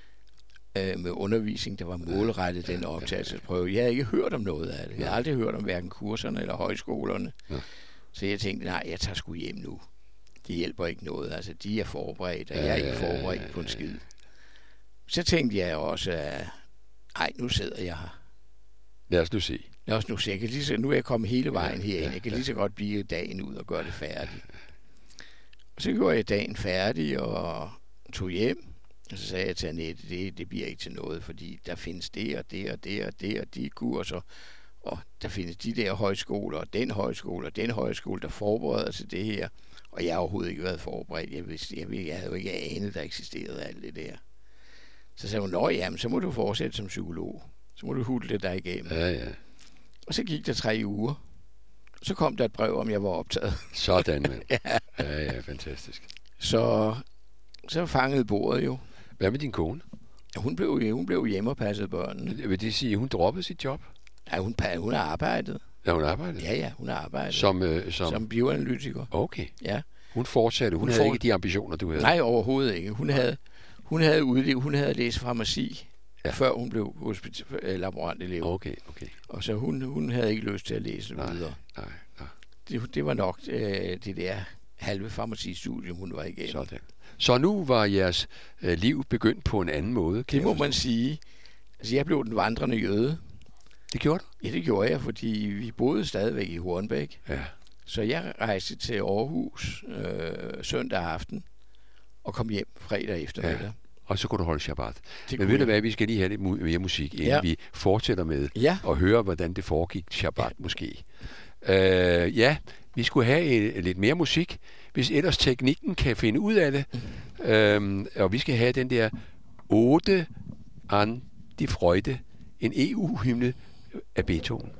med undervisning, der var målrettet den optagelsesprøve. Jeg havde ikke hørt om noget af det. Jeg havde aldrig hørt om hverken kurserne eller højskolerne. Ja. Så jeg tænkte, nej, jeg tager sgu hjem nu. Det hjælper ikke noget. Altså, de er forberedt, og jeg er ikke forberedt på en skid. Så tænkte jeg også, at nu sidder jeg her. Lad os nu se. Nu er jeg kommet hele vejen herind. Jeg kan lige så godt blive dagen ud og gøre det færdigt. Og så gjorde jeg dagen færdig og tog hjem. Og så sagde jeg til Annette, det bliver ikke til noget, fordi der findes det og det og det og det og de kurser. Og der findes de der højskoler og den højskole, der forbereder til det her. Og jeg har overhovedet ikke været forberedt. Jeg havde jo ikke anet, der eksisterede alt det der. Så sagde hun, jamen, så må du fortsætte som psykolog. Så må du hudle dig igennem. Ja. Og så gik der 3 uger. Så kom der et brev, om jeg var optaget. Sådan, mand. Ja, fantastisk. Så fangede bordet jo. Hvad med din kone? Ja, hun blev hjemme og passede børnene. Vil det sige, at hun droppede sit job? Ja, hun har arbejdet. Ja, hun arbejdede? Ja, hun har arbejdet. Som bioanalytiker. Okay. Ja. Hun fortsatte. Hun havde ikke de ambitioner, du havde? Nej, overhovedet ikke. Hun havde læst farmaci, før hun blev laborantelev. Okay. Og så hun havde ikke lyst til at læse videre. Nej. Det var nok det der halve farmacistudium, hun var igennem. Sådan. Så nu var jeres liv begyndt på en anden måde? Det må man sige. Altså, jeg blev den vandrende jøde. Det gjorde du? Ja, det gjorde jeg, fordi vi boede stadigvæk i Hornbæk. Ja. Så jeg rejste til Aarhus søndag aften og kom hjem fredag eftermiddag. Ja. Og så kunne du holde Shabbat. Men ved du hvad, vi skal lige have lidt mere musik, inden vi fortsætter med at høre, hvordan det foregik Shabbat måske. Vi skulle have lidt mere musik, hvis ellers teknikken kan finde ud af det. Og vi skal have den der Ode an die Freude, en EU-hymne af Beethoven.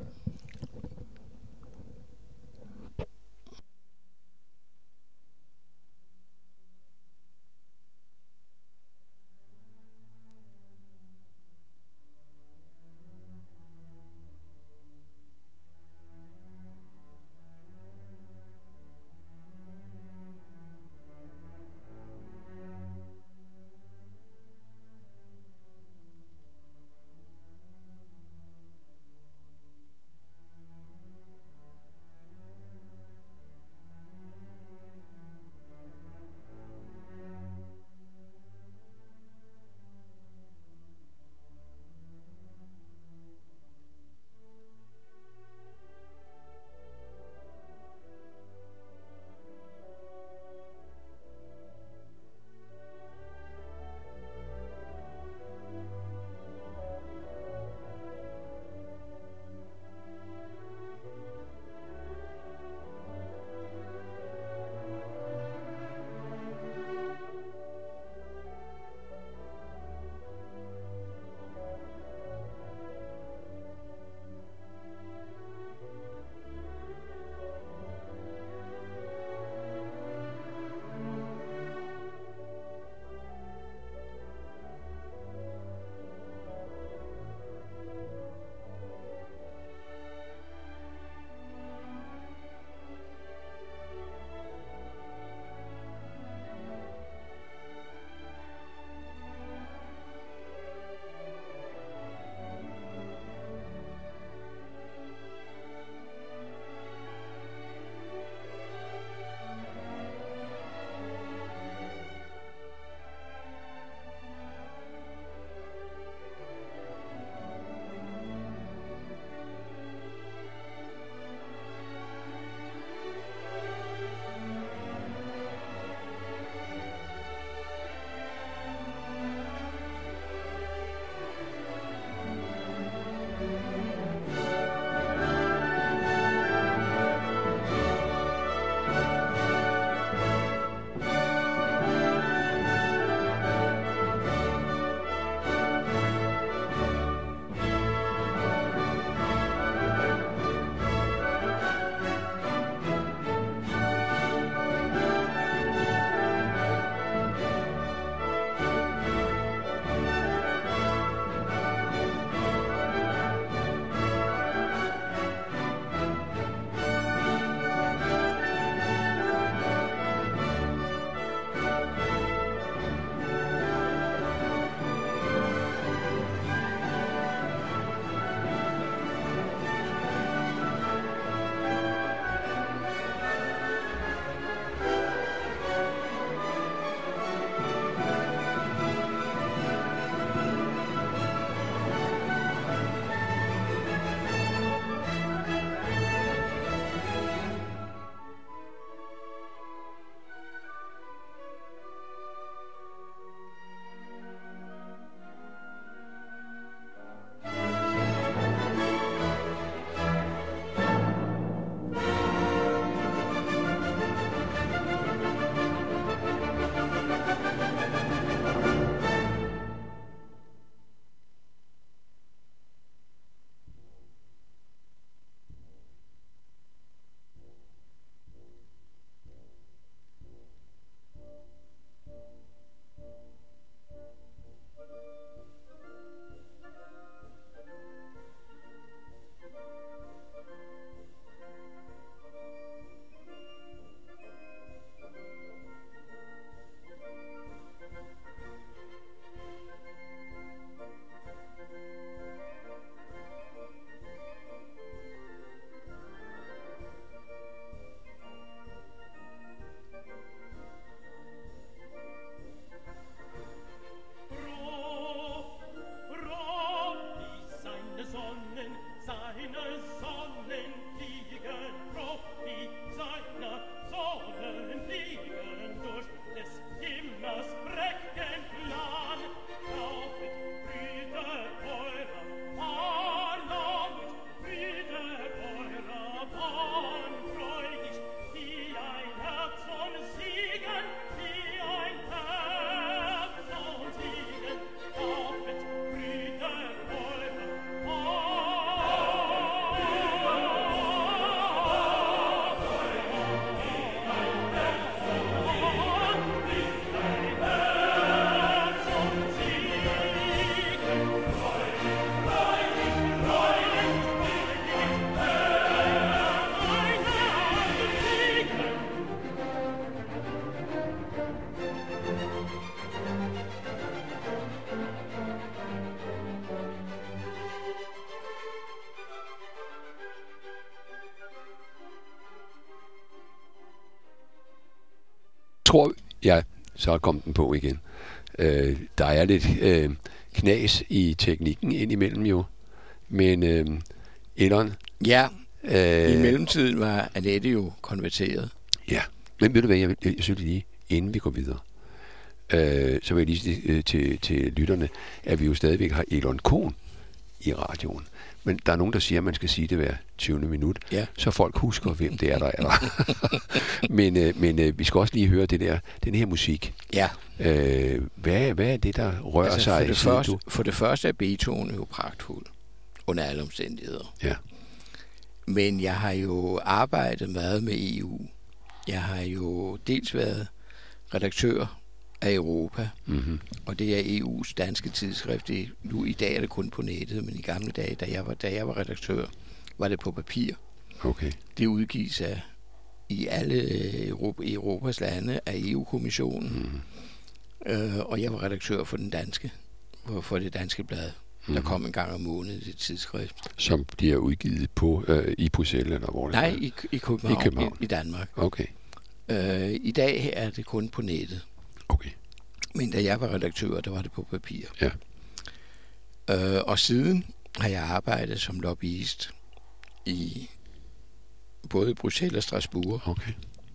tror jeg, så kom den på igen. Der er lidt knas i teknikken indimellem jo. Men Elon... Ja, i mellemtiden var Annette jo konverteret. Ja, men ved du hvad, jeg synes lige, inden vi går videre, så vil jeg lige sige til lytterne, at vi jo stadigvæk har Elon Kohn i radioen. Men der er nogen, der siger, at man skal sige det hver 20. minut, så folk husker, hvem det er, der er der. men vi skal også lige høre den her musik. Ja. Hvad er det, der rører sig? For det første er Beethoven jo pragtfuld, under alle omstændigheder. Ja. Men jeg har jo arbejdet meget med EU. Jeg har jo dels været redaktør af Europa, og det er EU's danske tidsskrift. Nu i dag er det kun på nettet, men i gamle dage, da jeg var redaktør, var det på papir. Okay. Det udgives i alle Europas lande af EU-kommissionen, og jeg var redaktør for for det danske blad. Der kom en gang om måneden et tidsskrift. Som bliver udgivet på i Bruxelles eller hvor det er? Nej, i København. I Danmark. Okay. I dag er det kun på nettet. Okay. Men da jeg var redaktør, der var det på papir. Ja. Og siden har jeg arbejdet som lobbyist i både Bruxelles og Strasbourg. Okay.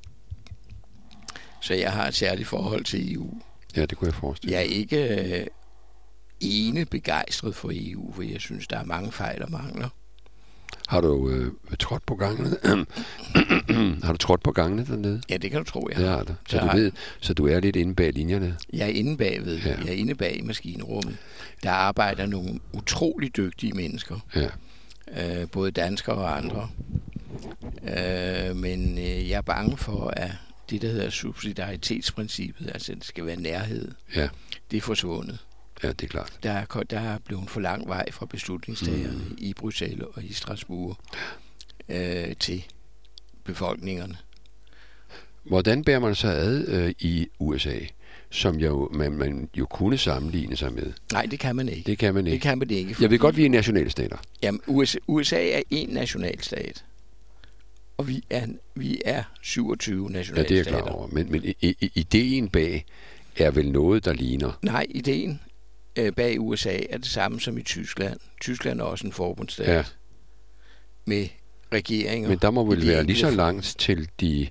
Så jeg har et særligt forhold til EU. Ja, det kunne jeg forestille. Jeg er ikke ene begejstret for EU, for jeg synes, der er mange fejl og mangler. Har du trådt på gangene? Har du trådt på gangene dernede? Ja, det kan du tro, jeg har. Ja, så du er lidt inde bag linjerne? Jeg er inde bagved. Ja. Jeg er inde bag maskinrummet. Der arbejder nogle utrolig dygtige mennesker. Ja. Både danskere og andre. Men jeg er bange for, at det, der hedder subsidiaritetsprincippet, altså det skal være nærhed, det er forsvundet. Ja, det er klart. Der er blevet for lang vej fra beslutningstagerne i Bruxelles og i Strasbourg til befolkningerne. Hvordan bærer man sig ad i USA, som man jo kunne sammenligne sig med? Nej, det kan man ikke. Det kan man ikke. Det kan man ikke. Jeg ved godt, vi er nationalstater. Jamen, USA er en nationalstat. Og vi er 27 nationalstater. Ja, det er jeg klar over. Men ideen bag er vel noget, der ligner? Nej, ideen bag USA er det samme som i Tyskland. Tyskland er også en forbundsstat med regeringer. Men der må vel være lige så langt til de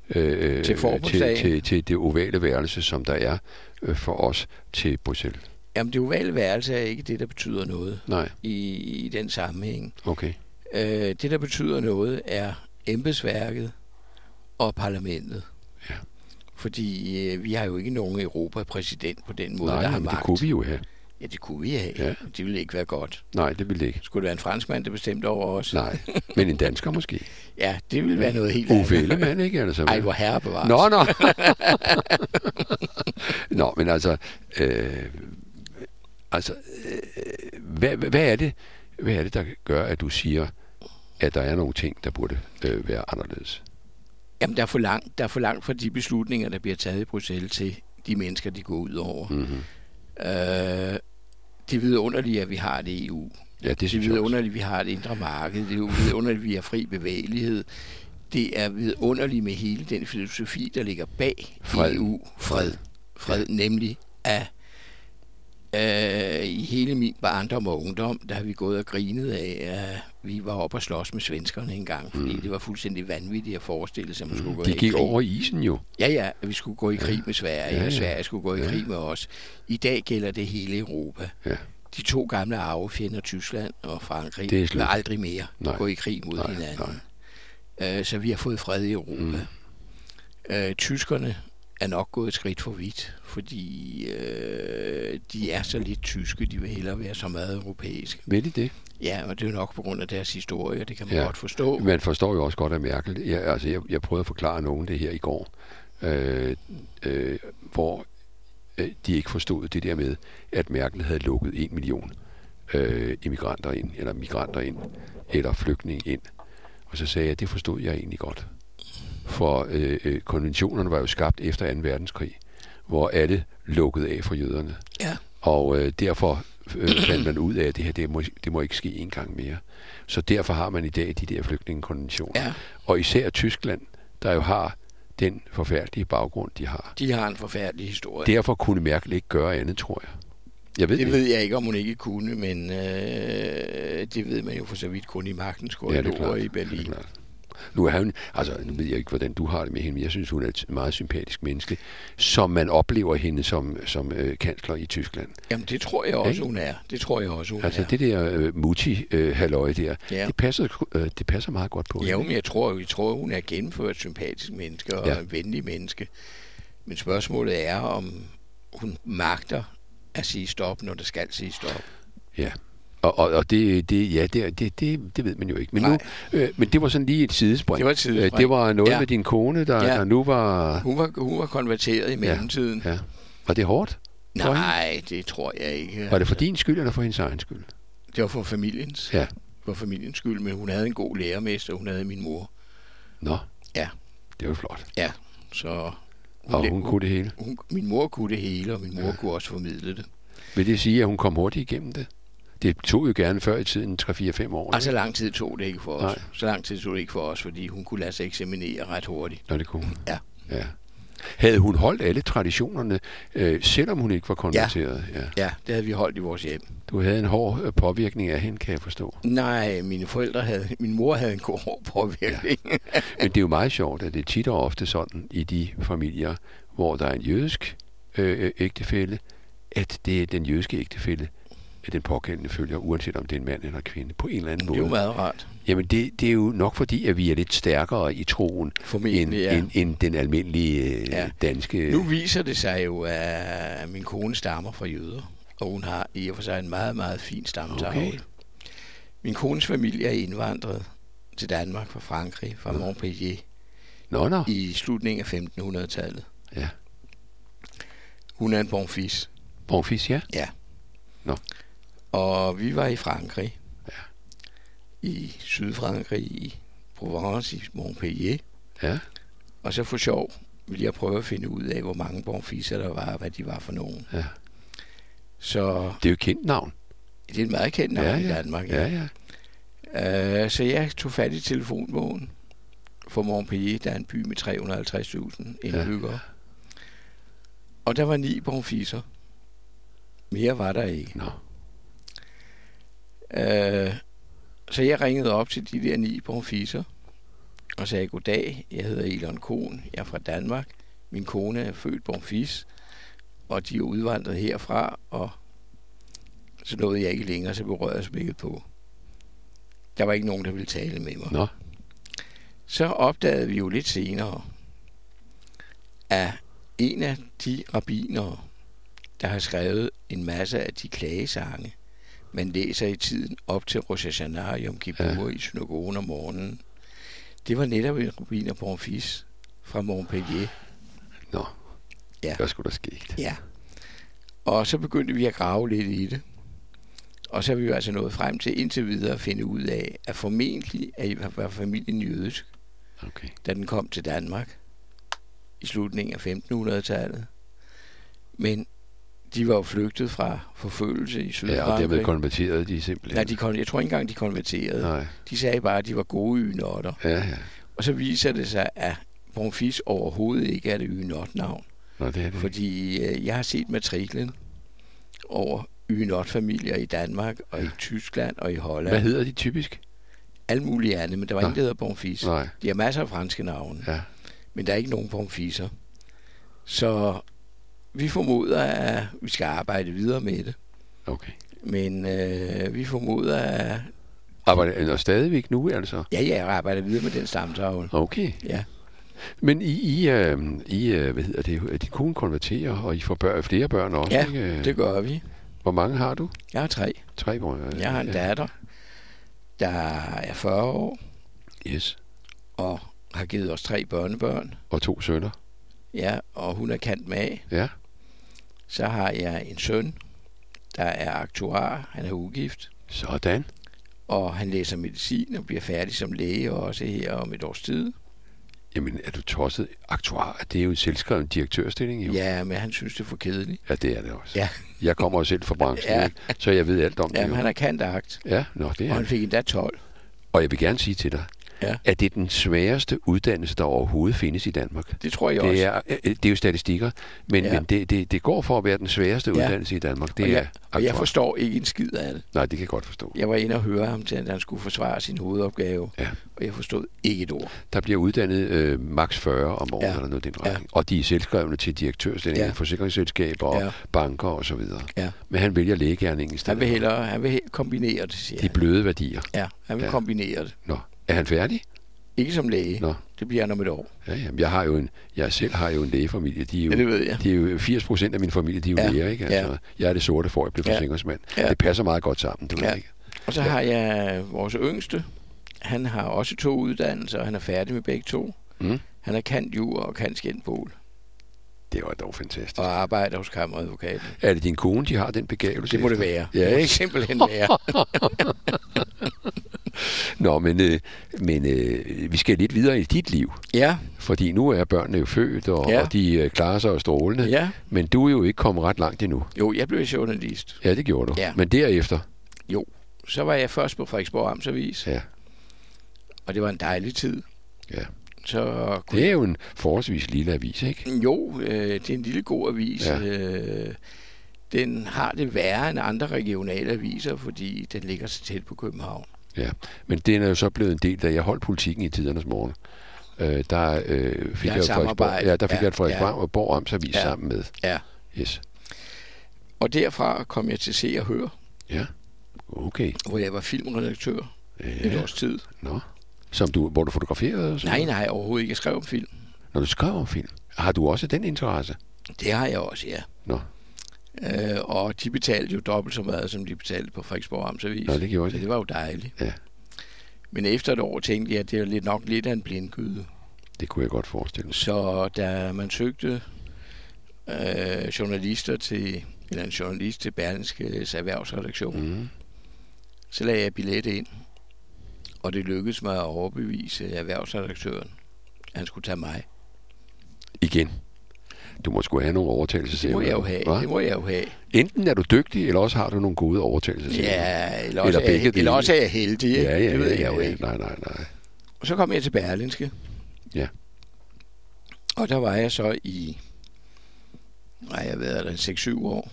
til det ovale værelse, som der er for os til Bruxelles. Jamen, det ovale værelse er ikke det, der betyder noget. Nej. I den sammenhæng. Okay. Det, der betyder noget, er embedsværket og parlamentet. Ja. Fordi vi har jo ikke nogen Europa-præsident på den måde, der har magt. Nej, det kunne vi jo have. Ja, det kunne vi have. Ja. Det ville ikke være godt. Nej, det ville det ikke. Skulle det være en franskmand, der bestemte over os? Nej, men en dansker måske. Ja, det ville være noget helt andet. Uffe Ellemann, ikke? Altså, ej, hvor herre bevares. Nå. Nå, men altså... hvad er det, der gør, at du siger, at der er nogle ting, der burde være anderledes? Jamen, der er for langt fra de beslutninger, der bliver taget i Bruxelles til de mennesker, de går ud over. Mm-hmm. Det er vidunderligt, at vi har det EU. Ja, det er vidunderligt, at vi har et indre marked. Det er vidunderligt, at vi har fri bevægelighed. Det er vidunderligt med hele den filosofi, der ligger bag EU. Fred, nemlig at i hele min barndom og ungdom, der har vi gået og grinet af, at vi var oppe og slås med svenskerne engang, fordi det var fuldstændig vanvittigt at forestille sig, at man skulle gå i krig. De gik over isen jo. Ja, at vi skulle gå i krig med Sverige, og Sverige skulle gå i krig med os. I dag gælder det hele Europa. Ja. De to gamle arvefjender, Tyskland og Frankrig, vil aldrig mere gå i krig mod hinanden. Så vi har fået fred i Europa. Tyskerne er nok gået et skridt for vidt, fordi de er så lidt tyske, de vil hellere være så meget europæiske. Vil de det? Ja, og det er jo nok på grund af deres historie, det kan man godt forstå. Man forstår jo også godt af Merkel. Jeg prøvede at forklare nogen det her i går, hvor de ikke forstod det der med, at Merkel havde lukket 1 million immigranter ind, eller migranter ind, eller flygtninge ind. Og så sagde jeg, at det forstod jeg egentlig godt. For konventionerne var jo skabt efter 2. verdenskrig, hvor alle lukkede af for jøderne. Ja. Og derfor fandt man ud af, at det her det må ikke ske en gang mere. Så derfor har man i dag de der flygtningekonventioner. Ja. Og især Tyskland, der jo har den forfærdelige baggrund, de har. De har en forfærdelig historie. Derfor kunne Merkel ikke gøre andet, tror jeg. Det ved jeg ikke, om hun ikke kunne, men det ved man jo for så vidt kun i magtens korridorer i Berlin. Nu ved jeg ikke, hvordan du har det med hende, men jeg synes, hun er et meget sympatisk menneske, som man oplever hende som kansler i Tyskland. Jamen, det tror jeg også, hun er. Det tror jeg også, hun er. Det der Mutti-halløj der, ja. det passer meget godt på hende. Ja, men jeg tror, hun er gennemført sympatisk menneske og en venlig menneske. Men spørgsmålet er, om hun magter at sige stop, når der skal sige stop. Ja. Og det ved man jo ikke. Men men det var sådan lige et sidespring. Det var et sidespring. Det var noget med din kone, der nu var... Hun var konverteret i mellemtiden. Ja. Var det hårdt? Nej, det tror jeg ikke. Var det for din skyld, eller for hendes egen skyld? Det var for familiens. Ja. For familiens skyld, men hun havde en god lærermester, hun havde min mor. Nå. Ja. Det var flot. Ja, så... Hun kunne det hele? Min mor kunne det hele, og min mor kunne også formidle det. Vil det sige, at hun kom hurtigt igennem det? Det tog jo gerne før i tiden 3-4-5 år. Og så lang tid tog det ikke for os. Nej. Så lang tid tog det ikke for os, fordi hun kunne lade sig eksaminere ret hurtigt. Nå, det kunne hun. Ja. Havde hun holdt alle traditionerne, selvom hun ikke var konverteret? Ja, det havde vi holdt i vores hjem. Du havde en hård påvirkning af hende, kan jeg forstå. Nej, min mor havde en god hård påvirkning. Ja. Men det er jo meget sjovt, at det tit og ofte sådan i de familier, hvor der er en jødisk ægtefælle, at det er den jødiske ægtefælle, den pågældende følger, uanset om det er en mand eller en kvinde, på en eller anden måde. Det er jo meget rart. Jamen, det er jo nok fordi, at vi er lidt stærkere i troen, end den almindelige danske... Nu viser det sig jo, at min kone stammer fra jøder, og hun har i og for sig en meget, meget fin stamtavle. Okay. Min kones familie er indvandret til Danmark fra Frankrig, fra Montpellier, i slutningen af 1500-tallet. Ja. Hun er en bonfils. Bonfils, ja? Ja. Og vi var i Frankrig, i Sydfrankrig, i Provence, i Montpellier. Ja. Og så for sjov ville jeg prøve at finde ud af, hvor mange bonfiser der var, og hvad de var for nogen. Ja. Så det er jo et kendt navn. Det er et meget kendt navn i Danmark. Ja. Så jeg tog fat i telefonbogen for Montpellier, der er en by med 350.000 indbyggere. Ja. Og der var 9 bonfiser. Mere var der ikke. Nå. Så jeg ringede op til de der 9 bonfiser og sagde, goddag, jeg hedder Elon Kohn, jeg er fra Danmark. Min kone er født bonfis, og de er udvandret herfra, og så nåede jeg ikke længere, så berørte jeg smækket på. Der var ikke nogen, der ville tale med mig. Nå. Så opdagede vi jo lidt senere, at en af de rabbinere, der har skrevet en masse af de klagesange, man læser i tiden op til Rosh Hashanah og Yom Kippur i synagogen om morgenen, det var netop en rabbiner bonfis fra Montpellier. Nå, det var sgu da skægt. Ja. Og så begyndte vi at grave lidt i det. Og så er vi jo altså nået frem til indtil videre at finde ud af, at formentlig var familien jødisk, da den kom til Danmark i slutningen af 1500-tallet. Men de var jo flygtet fra forfølgelse i Sydfrankrig. Ja, og dermed konverterede de simpelthen. Nej, jeg tror ikke engang, de konverterede. Nej. De sagde bare, at de var gode ynotter. Ja. Og så viser det sig, at bonfis overhovedet ikke er det ynot-navn. Nå, det er det. Fordi jeg har set matriklen over ynot-familier i Danmark og i Tyskland og i Holland. Hvad hedder de typisk? Alt muligt andet, men der var ingen, der hedder bonfis. Nej. De har masser af franske navne. Ja. Men der er ikke nogen bonfiser. Så vi formoder, at vi skal arbejde videre med det. Okay. Men vi formoder, at... Arbejder du stadigvæk nu, altså? Ja, jeg arbejder videre med den stamtavle. Okay. Ja. Men hvad hedder det, din kone konverterer, og I får flere børn også, ja, ikke? Ja, det gør vi. Hvor mange har du? Jeg har 3. 3 børn? Jeg har en datter, der er 40 år. Yes. Og har givet os 3 børnebørn. Og 2 sønner. Ja, og hun er kendt med. Ja. Så har jeg en søn, der er aktuar. Han er ugift. Sådan. Og han læser medicin og bliver færdig som læge også her om et års tid. Jamen, er du tosset? Aktuar, det er jo en selvskreven direktørstilling, jo. Ja, men han synes, det er for kedeligt. Ja, det er det også. Ja. Jeg kommer jo selv fra branchen, så jeg ved alt om det. Jamen, han er kantakt. Ja, det er og han fik endda 12. Og jeg vil gerne sige til dig, at det er den sværeste uddannelse, der overhovedet findes i Danmark. Det tror jeg også. Det er jo statistikker, men det går for at være den sværeste uddannelse i Danmark. Og jeg forstår ikke en skid af det. Nej, det kan jeg godt forstå. Jeg var inde og høre ham til, at han skulle forsvare sin hovedopgave, og jeg forstod ikke et ord. Der bliver uddannet maks 40 om året eller noget den retning. Og de er selvskrevne til direktørstillinger, forsikringsselskaber og banker og så videre. Ja. Men han vælger lægegerningen i stedet. Han vil kombinere det, siger de bløde værdier. Ja, han vil kombinere det. Nå, er han færdig? Ikke som læge. Nå. Det bliver han om et år. Ja, jamen, jeg selv har jo en lægefamilie. Det ved jeg. De er jo 80% af min familie, de er jo læger, ikke? Altså, jeg er det sorte for, at jeg bliver forsikringsmand. Det passer meget godt sammen, du ved ikke. Og så har jeg vores yngste. Han har også 2 uddannelser, og han er færdig med begge 2. Han er cand. jur og cand. Skindpol. Det var dog fantastisk. Og arbejder hos kammeradvokaten. Er det din kone, de har den begævelse? Det må det være. Ja, ikke? Det simpelthen være. Nå, men vi skal lidt videre i dit liv. Ja. Fordi nu er børnene jo født, og de klarer sig strålende. Ja. Men du er jo ikke kommet ret langt endnu. Jo, jeg blev journalist. Ja, det gjorde du. Ja. Men derefter? Jo, så var jeg først på Frederiksborg Amtsavis. Ja. Og det var en dejlig tid. Ja. Så det er jo en forholdsvis lille avis, ikke? Jo, det er en lille god avis. Ja. Den har det værre end andre regionale aviser, fordi den ligger så tæt på København. Ja, men den er jo så blevet en del, da jeg holdt politikken i Tidernes Morgen. Der fik jeg et Frederiksborg Amtsavis sammen med. Ja. Yes. Og derfra kom jeg til Se og Hør. Ja, okay. Hvor jeg var filmredaktør et års tid. Nå. Hvor du fotograferede? Nej, overhovedet ikke. Jeg skrev om film. Når du skrev om film? Har du også den interesse? Det har jeg også, ja. Nå. Og de betalte jo dobbelt så meget, som de betalte på Frederiksborg Amtsavis. Nå, det gjorde de. Det var jo dejligt. Ja. Men efter et år tænkte jeg, at det er nok lidt af en blindgyde. Det kunne jeg godt forestille mig. Så da man søgte en journalist til Berlingskes erhvervsredaktion, så lagde jeg billet ind. Og det lykkedes mig at overbevise erhvervsredaktøren, at han skulle tage mig. Igen. Du må sgu have nogle overtagelsesevner. Det må jeg jo have. Enten er du dygtig, eller også har du nogle gode overtagelsesevner. Ja, eller også er jeg heldig. Ja, det ved jeg jo ikke. Nej. Og så kom jeg til Berlingske. Ja. Og der var jeg så i, jeg ved det, 6-7 år.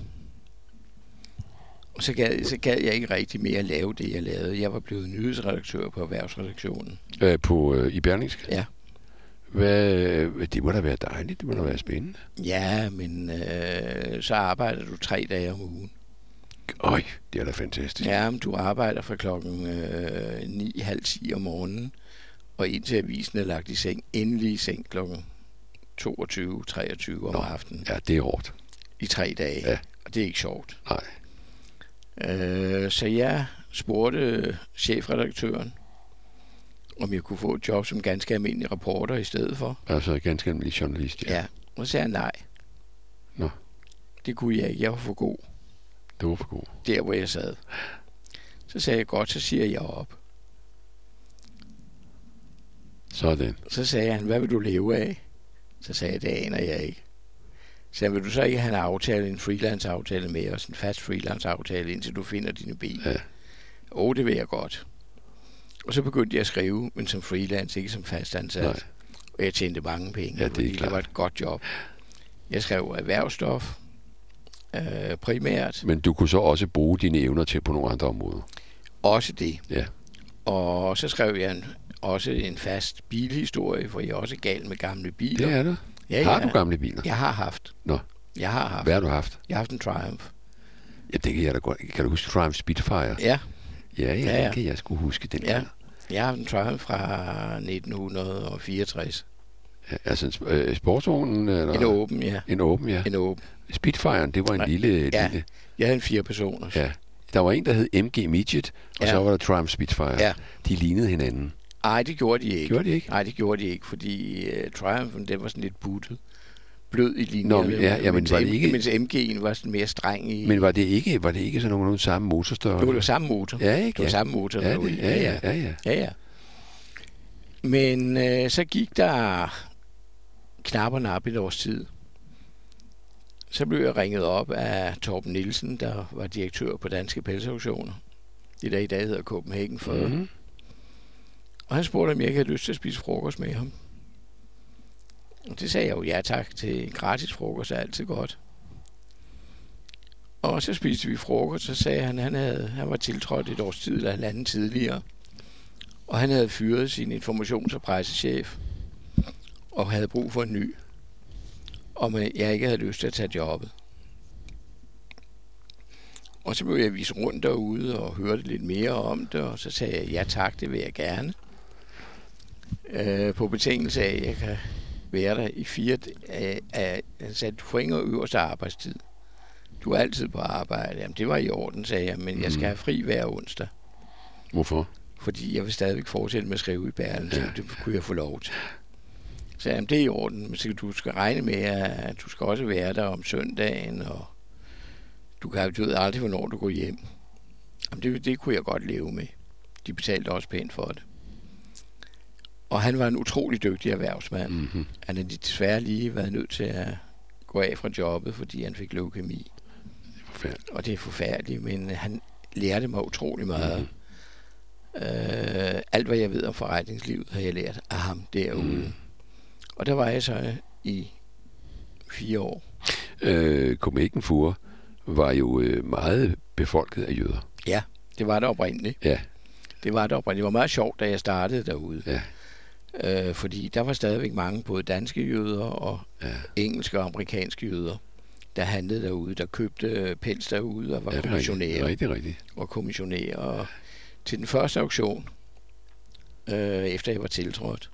Og så gad jeg ikke rigtig mere at lave det, jeg lavede. Jeg var blevet nyhedsredaktør på erhvervsredaktionen. I Berlingske? Ja. Det må da være dejligt, det må da være spændende. Ja, men så arbejder du 3 dage om ugen. Øj, det er da fantastisk. Ja, men du arbejder fra klokken 9:30 om morgenen, og indtil avisen er lagt i seng, endelig i seng klokken 22-23 om aftenen. Ja, det er hårdt. I 3 dage, og det er ikke sjovt. Nej. Så jeg spurgte chefredaktøren, om jeg kunne få et job som ganske almindelig reporter i stedet for. Altså ganske almindelig journalist, ja. Ja, og så sagde han nej. Nå. Det kunne jeg ikke. Jeg var for god. Du var for god. Der, hvor jeg sad. Så sagde jeg godt, så siger jeg op. Sådan. Så sagde han, hvad vil du leve af? Så sagde jeg, det aner jeg ikke. Så sagde, vil du så ikke have en aftale, en freelance-aftale med os, en fast freelance-aftale, indtil du finder dine ben? Ja. Det vil jeg godt. Og så begyndte jeg at skrive, men som freelance, ikke som fastansat. Nej. Og jeg tjente mange penge, fordi det var et godt job. Jeg skrev erhvervsstof, primært. Men du kunne så også bruge dine evner til på nogle andre områder? Også det. Ja. Og så skrev jeg også en fast bilhistorie, for jeg er også gal med gamle biler. Det er du? Ja, har du gamle biler? Jeg har haft. Nå. Jeg har haft. Hvad har du haft? Jeg har haft en Triumph. Ja, det kan jeg da godt. Kan du huske Triumph Spitfire? Ja. Ja, den kan jeg sgu huske den der. Jeg har en Triumph fra 1964. Ja, altså sportsvognen? Eller? En åben, ja. En åben, ja. En åben. Spitfire'en, det var en lille... Jeg havde en 4 personer. Ja. Der var en, der hed MG Midget, og så var der Triumph Spitfire. Ja. De lignede hinanden. Nej, det gjorde de ikke. Gjorde de ikke? Nej, det gjorde de ikke, fordi Triumphen, den var sådan lidt buttet. Blød i linjen. Nå, men var det ikke... Mens MG'en var sådan mere streng i... Men var det ikke sådan nogen samme motorstørrelse? Det var samme motor. Ja, ikke? Det var samme motor. Ja. Men så gik der knap og nap et års tid. Så blev jeg ringet op af Torben Nielsen, der var direktør på Danske Pelsauktioner. Det der i dag hedder Copenhagen for. Og han spurgte, om jeg ikke havde lyst til at spise frokost med ham. Og det sagde jeg jo ja tak til. Gratis frokost er altid godt. Og så spiste vi frokost, så sagde han, han var tiltrådt et års tid eller halvanden tidligere. Og han havde fyret sin informations- og pressechef. Og havde brug for en ny. Og jeg ikke havde lyst til at tage jobbet. Og så blev jeg vist rundt derude og hørte lidt mere om det. Og så sagde jeg, ja tak, det vil jeg gerne. På betingelse af, at jeg kan være der i 4 han sagde, du får ingen øverste arbejdstid. Du er altid på arbejde. Jamen, det var i orden, sagde jeg, men jeg skal have fri hver onsdag. Hvorfor? Fordi jeg vil stadigvæk fortsætte med at skrive i Berlingske, så det kunne jeg få lov til. Så jamen, det er i orden, men så du skal regne med, at du skal også være der om søndagen, og du ved aldrig, hvornår du går hjem. Jamen, det kunne jeg godt leve med. De betalte også pænt for det. Og han var en utrolig dygtig erhvervsmand. Mm-hmm. Han har desværre lige været nødt til at gå af fra jobbet, fordi han fik leukemi. Og det er forfærdeligt, men han lærte mig utrolig meget. Mm-hmm. Alt, hvad jeg ved om forretningslivet, har jeg lært af ham derude. Mm. Og der var jeg så i 4 år. Copenhagen Fur var jo meget befolket af jøder. Ja, det var det oprindeligt. Ja. Det var det oprindeligt. Det var meget sjovt, da jeg startede derude. Ja. Fordi der var stadigvæk mange både danske jøder og engelske og amerikanske jøder, der handlede derude, der købte pels derude og var kommissionærer. Rigtigt. Og kommissionærer. Og til den første auktion, efter jeg var tiltrådt,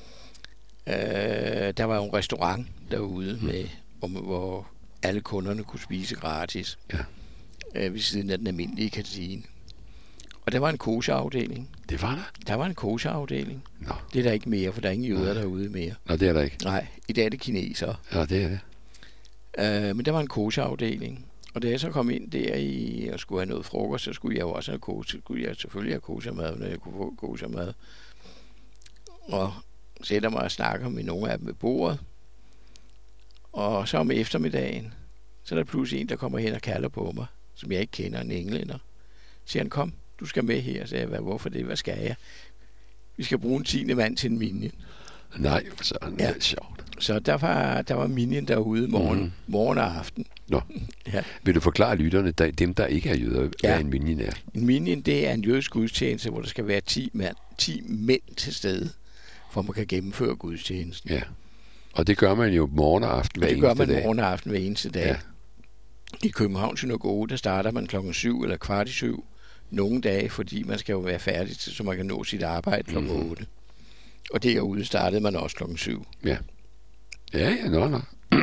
der var jo en restaurant derude, hvor alle kunderne kunne spise gratis. Ja. Ved siden af den almindelige kantine. Og der var en kosherafdeling. Det var der? Der var en kosherafdeling. Nå. Det er der ikke mere, for der er ingen jøder derude mere. Nå, det er der ikke. Nej, i dag er det kinesere. Ja, det er det. Men der var en kosherafdeling. Og da jeg så kom ind der og skulle have noget frokost, så skulle jeg jo også have kosher. Skulle jeg selvfølgelig have koshermad, når jeg kunne få koshermad. Og sætter mig og snakker med nogle af dem ved bordet. Og så om eftermiddagen, så er der pludselig en, der kommer hen og kalder på mig, som jeg ikke kender, en englænder. Så siger han, kom, du skal med her. Så jeg, hvorfor det? Hvad skal jeg? Vi skal bruge en 10. mand til en minien. Nej, så er det sjovt. Så der var minien derude morgen og aften. Nå. Ja. Vil du forklare lytterne, dem der ikke er jøder, hvad en minien er? En minien, det er en jødisk gudstjeneste, hvor der skal være 10 mænd til stede, for man kan gennemføre gudstjenesten. Ja. Og det gør man jo morgen og aften hver eneste dag. Det gør man morgen og aften hver eneste dag. Ja. I Københavns synagoge, der starter man 7:00 eller 7:15. Nogle dage, fordi man skal jo være færdig til, så man kan nå sit arbejde 8:00. Og derude startede man også 7:00. Ja. Ja, nå.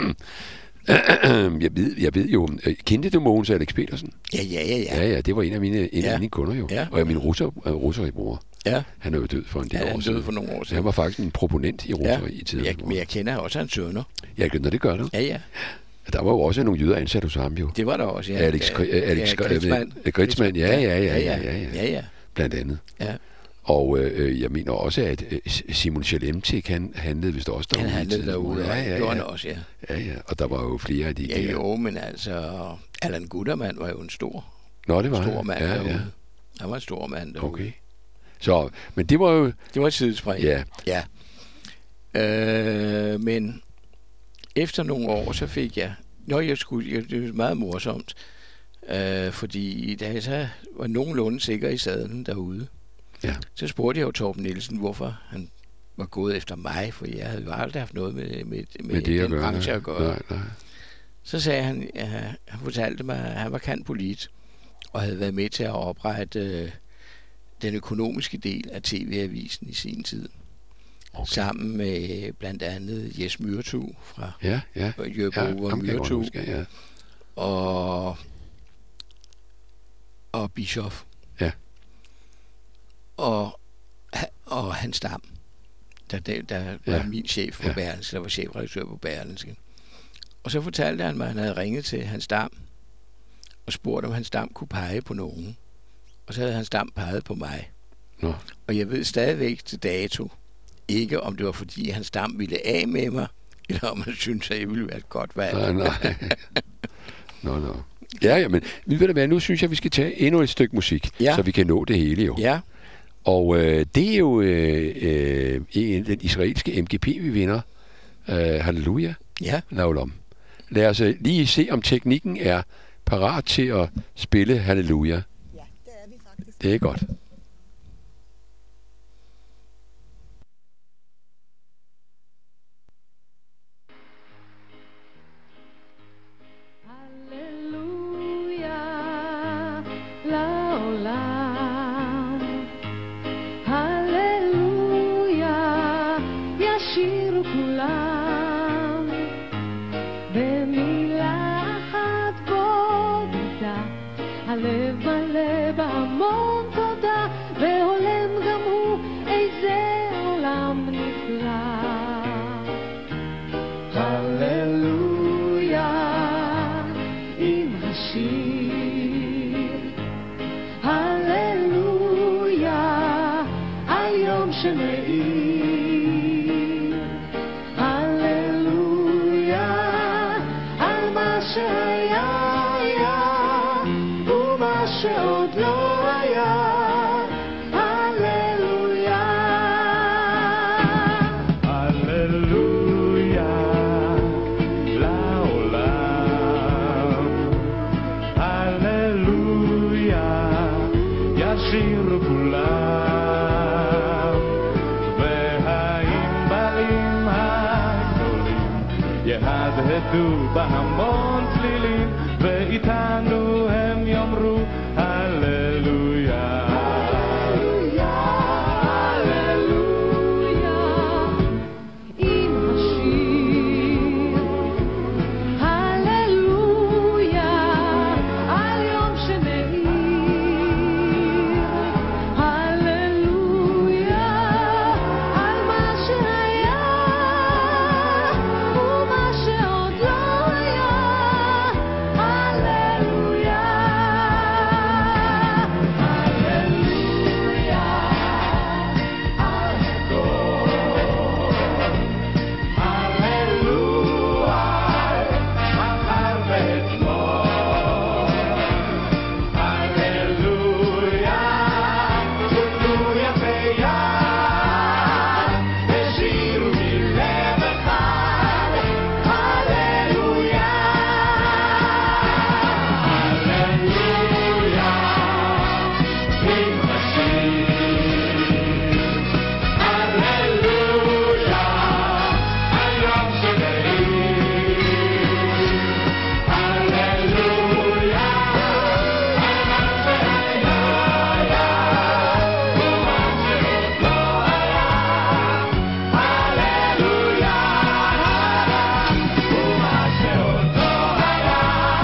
Jeg ved jo, kendte du Mogens Alex Petersen? Ja. Ja, det var en af mine kunder jo. Ja. Og min russerige bror. Ja. Han er jo død for en del år siden. Han er død for nogle år siden. Han var faktisk en proponent i russeri i tiden. Men jeg kender også hans sønner. Ja, det gør du. Ja. Der var jo også nogle jøder ansat hos ham jo. Det var der også, ja. Alex Gritzmann, ja. Blandt andet. Ja. Og jeg mener også, at Simon Chalemtik, han handlede vist også derude. Han handlede derude, ja. Det var han også, ja. Ja, og der var jo flere af de der. Ja, jo, men altså, Allan Gutermann var jo en stor mand derude. Ja. Han var en stor mand derude. Okay. Så, men det var jo... Det var et sidespring. Ja. Men efter nogle år, så fik jeg... det var meget morsomt, fordi da jeg så var nogenlunde sikker i sadlen derude, så spurgte jeg jo Torben Nielsen, hvorfor han var gået efter mig, for jeg havde jo aldrig haft noget med den branche at gøre. Nej. Så sagde han, han fortalte mig, at han var cand.polit, og havde været med til at oprette den økonomiske del af TV-avisen i sin tid. Okay. Sammen med blandt andet Jes Myrtu fra Jørgen Myrtu og Bischoff. Ja. Og Hans Dam, der var min chef på Berlingske, der var chefredaktør på Berlingske. Og så fortalte han mig, at han havde ringet til Hans Dam og spurgt, om Hans Dam kunne pege på nogen. Og så havde Hans Dam peget på mig. Nå. Og jeg ved stadigvæk til dato, ikke om det var fordi Hans Dam ville af med mig, eller om han syntes, at jeg ville være et godt valg. Nej. Nå. Ja, men ved du hvad, nu synes jeg, vi skal tage endnu et stykke musik, så vi kan nå det hele jo. Ja. Og det er jo den israelske MGP, vi vinder. Halleluja. Ja. Laulom. Lad os lige se, om teknikken er parat til at spille Halleluja. Ja, det er vi faktisk. Det er godt. יהדהדו בהמון צלילים ואיתנו הם יאמרו הללויה הללויה עם השיר הללויה על יום שנאיר הללויה על מה שהיה ומה שעוד לא היה הללויה הללויה על הכל הללויה מחר ואתמול הללויה כולו יפה יד ושירו מלב אחד הללויה הללויה עם השיר הללויה על יום שנאיר הללויה על מה שהיה ומה שעוד לא היה הללויה ומה שעוד לא היה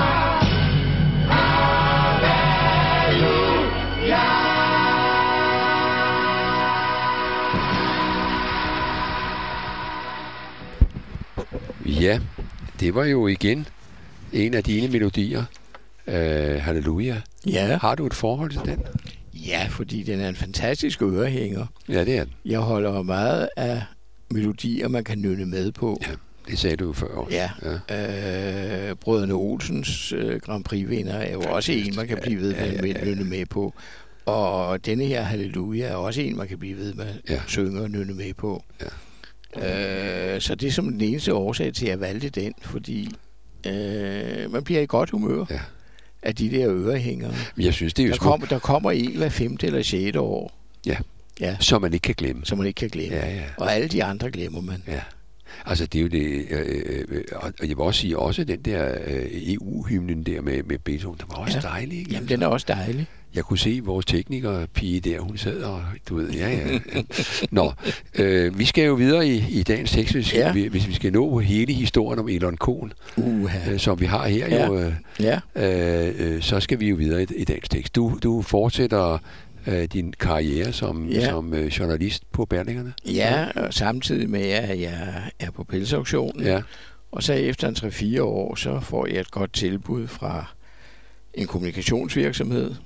Ja, det var jo igen en af dine melodier. Halleluja. Ja. Har du et forhold til den? Ja, fordi den er en fantastisk ørehænger. Ja, det er den. Jeg holder meget af melodier, man kan nynne med på. Ja, det sagde du jo før også. Ja. Brødrene Olsens Grand Prix-vinder er jo også en, man kan blive ved med at nynne med på. Og denne her Halleluja er også en, man kan blive ved med at synge og nynne med på. Ja. Så det er som den eneste årsag til, at jeg valgte den, fordi man bliver i godt humør af de der ørehængere. Men jeg synes, det er jo Der kommer en hver 5. eller 6. år. Ja. Ja. Som man ikke kan glemme. Som man ikke kan glemme. Ja, ja. Og alle de andre glemmer man. Ja. Altså, det er jo det... og jeg vil også sige, også den der EU-hymnen der med Beethoven, der var også dejlig, ikke? Jamen, den er også dejlig. Jeg kunne se vores tekniker-pige der, hun sad og, du ved, ja. Nå, vi skal jo videre i dagens tekst, hvis vi skal nå hele historien om Elon Kohn, som vi har her så skal vi jo videre i dagens tekst. Du fortsætter din karriere som journalist på Berlingerne. Ja, og samtidig med, at jeg er på pelsauktionen. Ja. Og så efter en 3-4 år, så får jeg et godt tilbud fra en kommunikationsvirksomhed,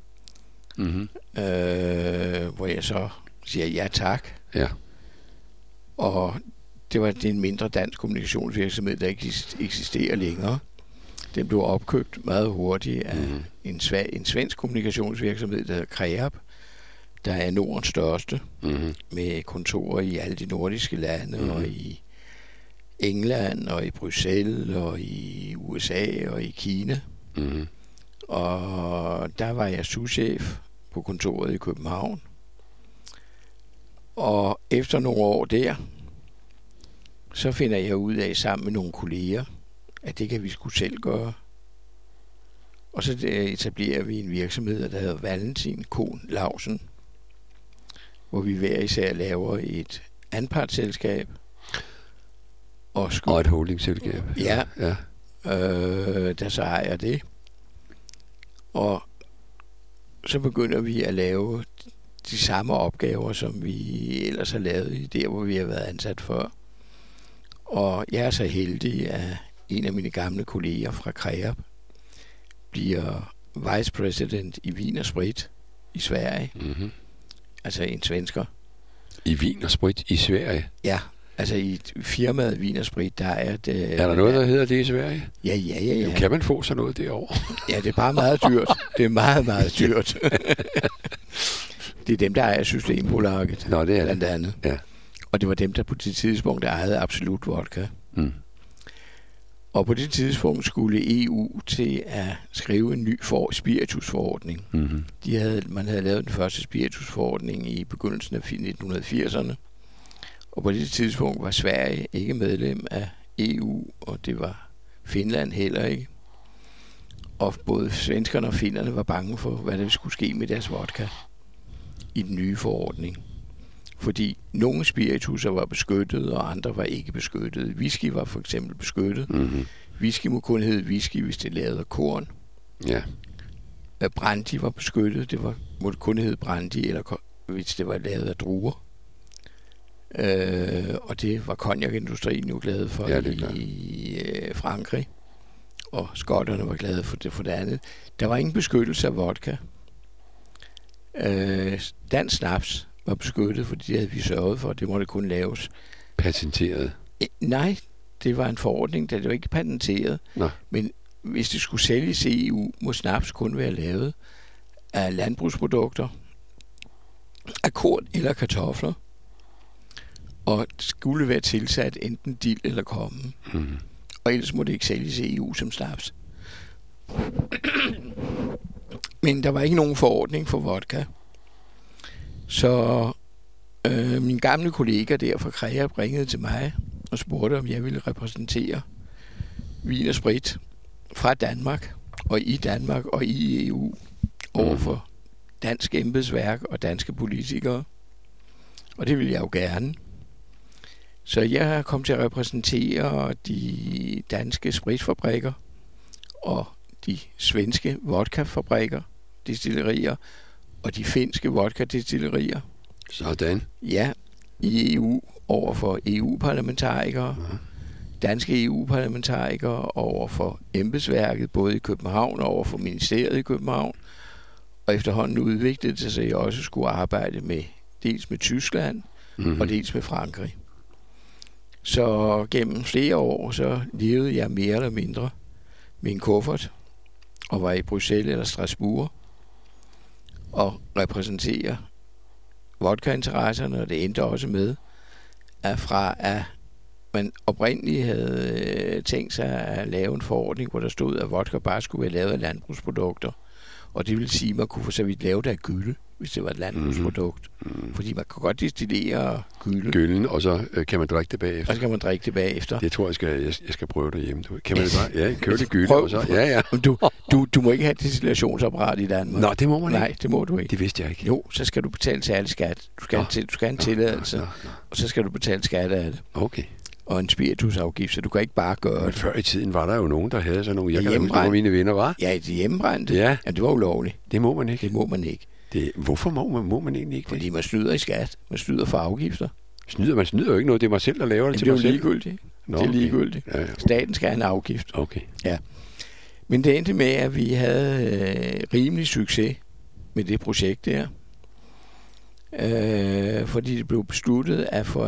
hvor jeg så siger ja tak. Ja. Og det er en mindre dansk kommunikationsvirksomhed, der ikke eksisterer længere. Den blev opkøbt meget hurtigt af en svensk kommunikationsvirksomhed, der hedder Kreab, der er Nordens største, Mm-hmm. med kontorer i alle de nordiske lande, og i England, og i Bruxelles, og i USA, og i Kina. Mm-hmm. Og der var jeg souschef på kontoret i København. Og efter nogle år der, så finder jeg ud af sammen med nogle kolleger, at det kan vi sgu selv gøre. Og så etablerer vi en virksomhed, der hedder Valentin Kohn Lausen, hvor vi hver især laver et anpartsselskab. Og et holdingselskab. Ja. Ja. Der så ejer det. Og så begynder vi at lave de samme opgaver, som vi ellers har lavet i der, hvor vi har været ansat før. Og jeg er så heldig, at en af mine gamle kolleger fra Kreab bliver vice president i Vin & Sprit i Sverige. Mm-hmm. Altså en svensker. I Vin & Sprit i Sverige. Ja, altså i firmaet Vin & Sprit, der er det... Er der noget, der hedder det i Sverige? Ja. Kan man få sådan noget derovre? Ja, det er bare meget dyrt. Det er meget, meget dyrt. Det er dem, der ejer Systembolaget. Nå, det er blandt andet. Ja. Og det var dem, der på det tidspunkt ejede Absolut Vodka. Mm. Og på det tidspunkt skulle EU til at skrive en ny spiritusforordning. Mm-hmm. Man havde lavet den første spiritusforordning i begyndelsen af 1980'erne. Og på det tidspunkt var Sverige ikke medlem af EU, og det var Finland heller ikke. Og både svenskerne og finnerne var bange for, hvad der skulle ske med deres vodka i den nye forordning. Fordi nogle spiritusser var beskyttet, og andre var ikke beskyttet. Whisky var for eksempel beskyttet. Mm-hmm. Whisky må kun hedde whisky, hvis det er lavet af korn. Ja. Brandy var beskyttet. Det måtte kun hedde brandy, eller hvis det var lavet af druer. Og det var cognac-industrien jo glade for i Frankrig. Og skotterne var glade for det andet. Der var ingen beskyttelse af vodka. Dansk snaps var beskyttet, fordi det havde vi sørget for. Det måtte kun laves. Patenteret? Nej, det var en forordning, der var ikke patenteret. Nå. Men hvis det skulle sælges i EU, må snaps kun være lavet af landbrugsprodukter, af korn eller kartofler, og skulle være tilsat enten dild eller kommen. Mm. Og ellers må det ikke sælges i EU som snaps. Men der var ikke nogen forordning for vodka. Så min gamle kollega der fra Kreab ringede til mig og spurgte, om jeg ville repræsentere Vin & Sprit fra Danmark og i EU overfor dansk embedsværk og danske politikere. Og det ville jeg jo gerne. Så jeg kom til at repræsentere de danske spritfabrikker og de svenske vodkafabrikker, destillerier, og de finske vodka-destillerier. Sådan. Ja, i EU overfor EU-parlamentarikere, danske EU-parlamentarikere overfor embedsværket, både i København og overfor ministeriet i København. Og efterhånden udviklede det sig, så jeg også skulle arbejde med dels med Tyskland og dels med Frankrig. Så gennem flere år, så levede jeg mere eller mindre med en kuffert og var i Bruxelles eller Strasbourg og repræsenterer vodka-interesserne, og det endte også med, at man oprindeligt havde tænkt sig at lave en forordning, hvor der stod, at vodka bare skulle være lavet af landbrugsprodukter. Og det vil sige, at man kunne for så vidt lave det af gylde, hvis det var et landbrugsprodukt. Fordi man kan godt destillere gylde. Gylden, og så kan man drikke det bagefter. Og så kan man drikke det bagefter. Det tror jeg skal prøve derhjemme. Kan man det bare? Ja, købe det gylde, Prøv. og så... Ja. Du må ikke have et destillationsapparat i Danmark. Nå, det må man ikke. Nej, det må du ikke. Det vidste jeg ikke. Jo, så skal du betale særlig skat. Du skal have en tilladelse, og så skal du betale skat af det. Okay. Og en spiritusafgift, så du kan ikke bare gøre Men før i tiden var der jo nogen, der havde sådan nogle... Jeg kan huske, hjemmebrændte. hvor mine venner var. Ja, det hjemmebrændte. Ja. Ja, det var ulovligt. Det må man ikke. Det må man ikke. Hvorfor må man egentlig ikke det? Fordi man snyder i skat. Man snyder for afgifter. Man snyder jo ikke noget. Det er mig selv, der laver det til det er mig jo selv. ligegyldigt. Nå, det er ligegyldigt. Ja. Staten skal have en afgift. Okay. Ja. Men det endte med, at vi havde rimelig succes med det projekt der. Fordi det blev besluttet, at for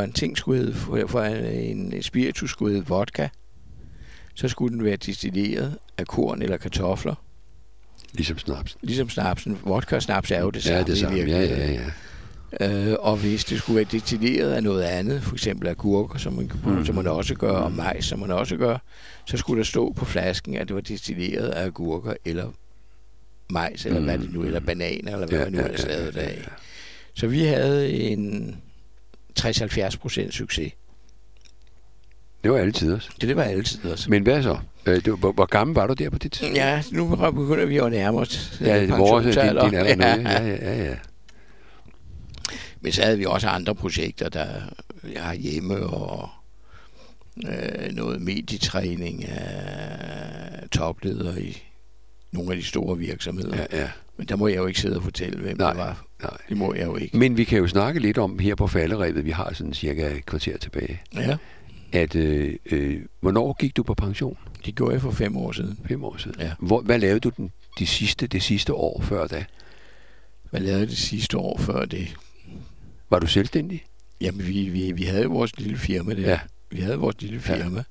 en spiritus skulle hedde vodka, så skulle den være destilleret af korn eller kartofler. Ligesom snapsen. Ligesom snapsen. Vodka og snaps er jo det samme. Ja, det samme. i virkeligheden. Ja. Og hvis det skulle være destilleret af noget andet, for eksempel agurker, som man kan bruge, som man også gør, og majs, som man også gør, så skulle der stå på flasken, at det var destilleret af agurker, eller majs, eller hvad det nu, eller bananer, eller hvad man nu ellers lavede det af. Så vi havde en 60-70% succes. Det var altid også. Det var altid også. Men hvad så? Hvor gammel var du der på det tidspunkt? Ja, nu begynder vi jo at nærme os. Ja, det var også din alder nu. Ja. Men så havde vi også andre projekter, der jeg har hjemme, og noget medietræning af topledere i nogle af de store virksomheder. Ja. Men der må jeg jo ikke sidde og fortælle, hvem det var. Nej. Det må jeg jo ikke. Men vi kan jo snakke lidt om her på falderevet, vi har sådan cirka et kvarter tilbage, Ja, at hvornår gik du på pension? det gjorde jeg for 5 år siden. 5 år siden. Ja. Hvad lavede du det sidste år før da? Hvad lavede jeg det sidste år før det? Var du selvstændig? Jamen, vi havde vores lille firma der. Ja. Vi havde vores lille firma.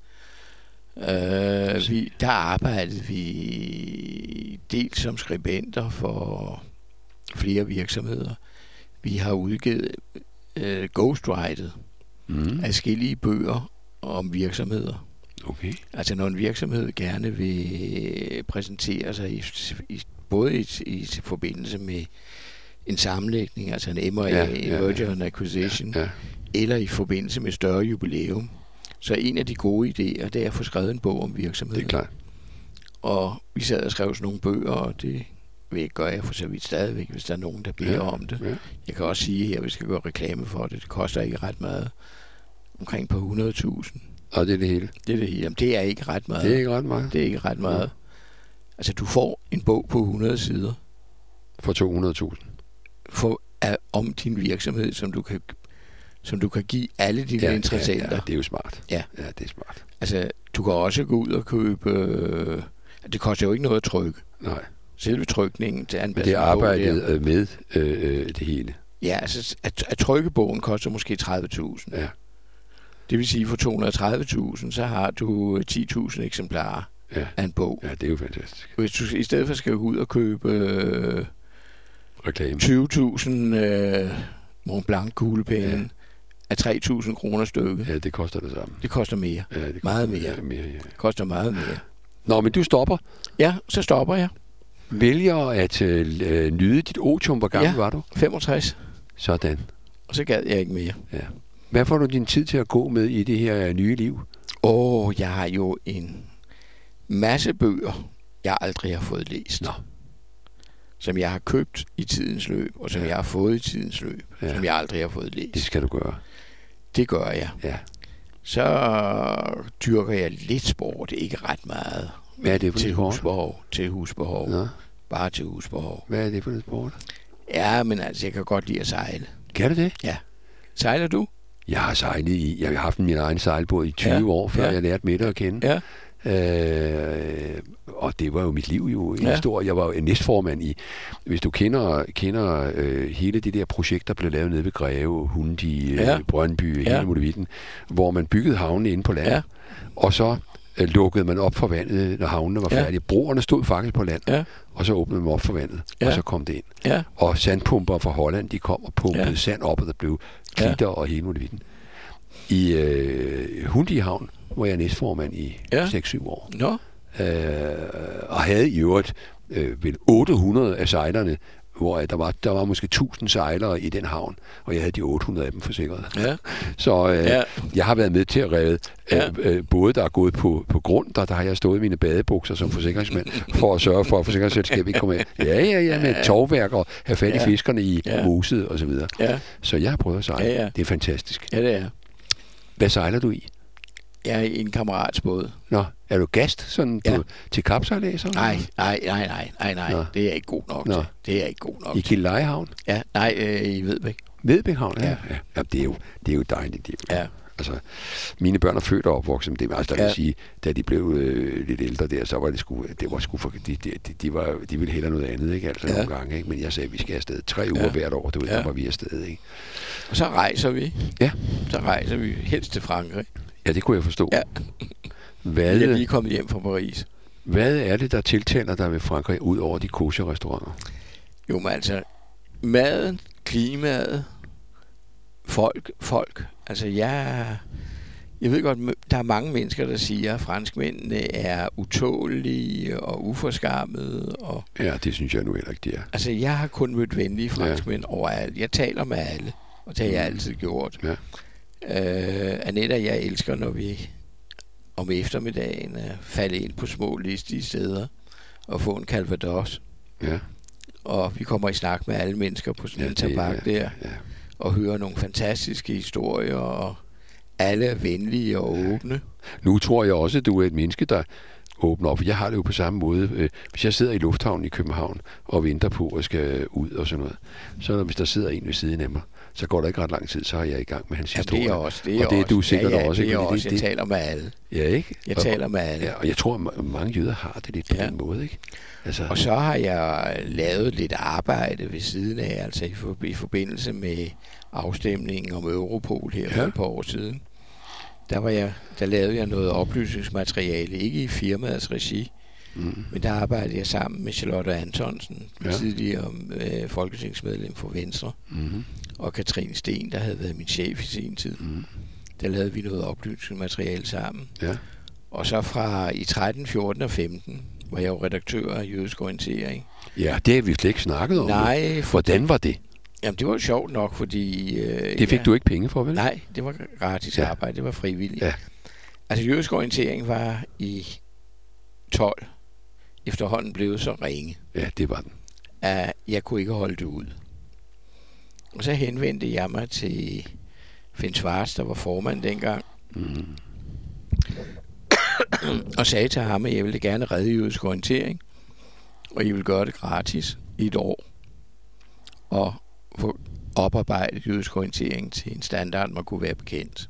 Der arbejdede vi dels som skribenter for flere virksomheder. Vi har udgivet ghostwritet adskillige bøger om virksomheder. Okay. Altså når en virksomhed gerne vil præsentere sig både i forbindelse med en sammenlægning, altså en M&A, merger and acquisition, eller i forbindelse med større jubilæum. Så en af de gode idéer, det er at få skrevet en bog om virksomheden. Det er klart. Og vi sad og skrev sådan nogle bøger, og det gør jeg for så vidt stadigvæk, hvis der er nogen, der beder om det. Ja. Jeg kan også sige her, at vi skal gøre reklame for det. Det koster ikke ret meget. Omkring på 100.000. Og det er det hele? Det er det hele. Jamen, det er ikke ret meget. Det er ikke ret meget? Det er ikke ret meget. Ja. Altså, du får en bog på 100 sider. For 200.000? Om din virksomhed, som du kan give alle dine interessenter. Ja, det er jo smart. Ja, det er smart. Altså, du kan også gå ud og købe... det koster jo ikke noget at trykke. Nej. Selve trykningen til men det er arbejdet med det hele. Ja, altså at trykke bogen koster måske 30.000. Ja. Det vil sige, for 230.000, så har du 10.000 eksemplarer af en bog. Ja, det er jo fantastisk. Hvis du i stedet for skal gå ud og købe reklame 20.000 Mont Blanc kuglepenne af 3.000 kroner stykket. Ja, det koster det samme. Det koster mere. Ja, det koster meget mere. Det koster meget mere. Nå, men du stopper. Ja, så stopper jeg. Vælger at nyde dit otium. Hvor gammel var du? 65. Sådan. Og så gad jeg ikke mere. Ja. Hvad får du din tid til at gå med i det her nye liv? Jeg har jo en masse bøger, jeg aldrig har fået læst. Nå. Som jeg har købt i tidens løb, og som jeg har fået i tidens løb, som jeg aldrig har fået læst. Det skal du gøre. Det gør jeg. Ja. Så dyrker jeg lidt sport, ikke ret meget. Hvad er det for til sport? husbehov. Til husbehov. Nå. Bare til husbehov. Hvad er det for en sport? Ja, men altså, jeg kan godt lide at sejle. Kan du det? Ja. Sejler du? Jeg har sejlet jeg har haft min egen sejlbåd i 20 år, før jeg lærte Mette at kende. Ja. Og det var jo mit liv jo en historie. Jeg var jo næstformand i, hvis du kender hele det der projekt, der blev lavet nede ved Greve, Hundi, Brøndby, hele Mulevitten, hvor man byggede havnene inde på land, og så lukkede man op for vandet, når havnene var færdige. Broerne stod faktisk på land, og så åbnede man op for vandet, og så kom det ind. Ja. Og sandpumper fra Holland, de kom og pumpede sand op, og der blev klitter og hele Mulevitten. I Hundi havn var jeg næstformand i 6-7 år. Nå. Og havde i øvrigt vel 800 af sejlerne, hvor der var måske 1000 sejlere i den havn, og jeg havde de 800 af dem forsikret. Ja. Så jeg har været med til at redde både der er gået på grund, der har jeg stået i mine badebukser som forsikringsmand, for at sørge for, at forsikringsselskabet ikke kommer med. Med tovværk og have fat i fiskerne i moset og så videre. Ja. Så jeg har prøvet at sejle. Ja. Det er fantastisk. Ja, det er. Hvad sejler du i? Jeg er i en kammerats båd. Nå, er du gast sådan til kapsejladser? Nej. Det er jeg ikke god nok til. Det er jeg ikke god nok i Gillelejehavn? Ja, i Vedbæk. Vedbækhavn, ja. Det er jo dejligt. Ja. Altså, mine børn er født og opvokset, men det er altså, der vil sige, da de blev lidt ældre der, så var de ville hellere noget andet, ikke? Altså nogle gange, ikke? Men jeg sagde, at vi skal afsted 3 uger hvert år, der var vi afsted, ikke? Og så rejser vi. Ja. Så rejser vi helst til Frankrig. Ja, det kunne jeg forstå. Ja. Hvad? Jeg er lige kommet hjem fra Paris. Hvad er det, der tiltaler dig ved Frankrig, ud over de kosher-restauranter? Jo, men altså, maden, klimaet, folk. Altså, jeg ved godt, der er mange mennesker, der siger, at franskmændene er utålige og uforskammede. Og, Ja, det synes jeg nu heller ikke, de er. altså, jeg har kun mødt venlige franskmænd overalt. Jeg taler med alle, og det har jeg altid gjort. Ja. Annette og jeg elsker, når vi om eftermiddagen falder ind på små listige steder og få en calvados. Ja. Og vi kommer i snak med alle mennesker på sådan en det- tabak der, Ja. og hører nogle fantastiske historier, og alle er venlige og åbne. Nu tror jeg også, at du er et menneske, der åbner op. Jeg har det jo på samme måde. Hvis jeg sidder i lufthavnen i København og venter på at skal ud og sådan noget, så hvis der sidder en ved siden af mig, så går der ikke ret lang tid, så er jeg i gang med hans Ja, historie. det er også. og det er du sikkert også. Det er ikke? også. Jeg taler med alle. Ja, ikke? Jeg taler med alle. Ja, og jeg tror, at mange jøder har det lidt på Ja. den måde, ikke? Altså, Og så har jeg lavet lidt arbejde ved siden af, altså i forbindelse med afstemningen om Europol her for et par år siden. Der lavede jeg noget oplysningsmateriale, ikke i firmaets regi, men der arbejdede jeg sammen med Charlotte Antonsen, tidligere folketingsmedlem for Venstre, og Katrine Sten, der havde været min chef i sin tid. Der lavede vi noget oplysningsmateriale sammen. Ja. Og så fra i 13, 14 og 15 var jeg jo redaktør af Jødisk Orientering. Ja, det har vi slet ikke snakket om. Nej, Hvordan var det? Jamen, det var jo sjovt nok, fordi... Det fik du ikke penge for, vel? Nej, det var gratis arbejde. Det var frivilligt. Ja. Altså, Jødisk Orientering var i 12 efterhånden blevet så ringe, Ja, det var den. at jeg kunne ikke holde det ud. Og så henvendte jeg mig til Finn Schwarz, der var formand dengang, og sagde til ham, at jeg ville gerne redde Jødisk Orientering, og jeg ville gøre det gratis i et år, og få oparbejdet Jødisk Orientering til en standard, man kunne være bekendt.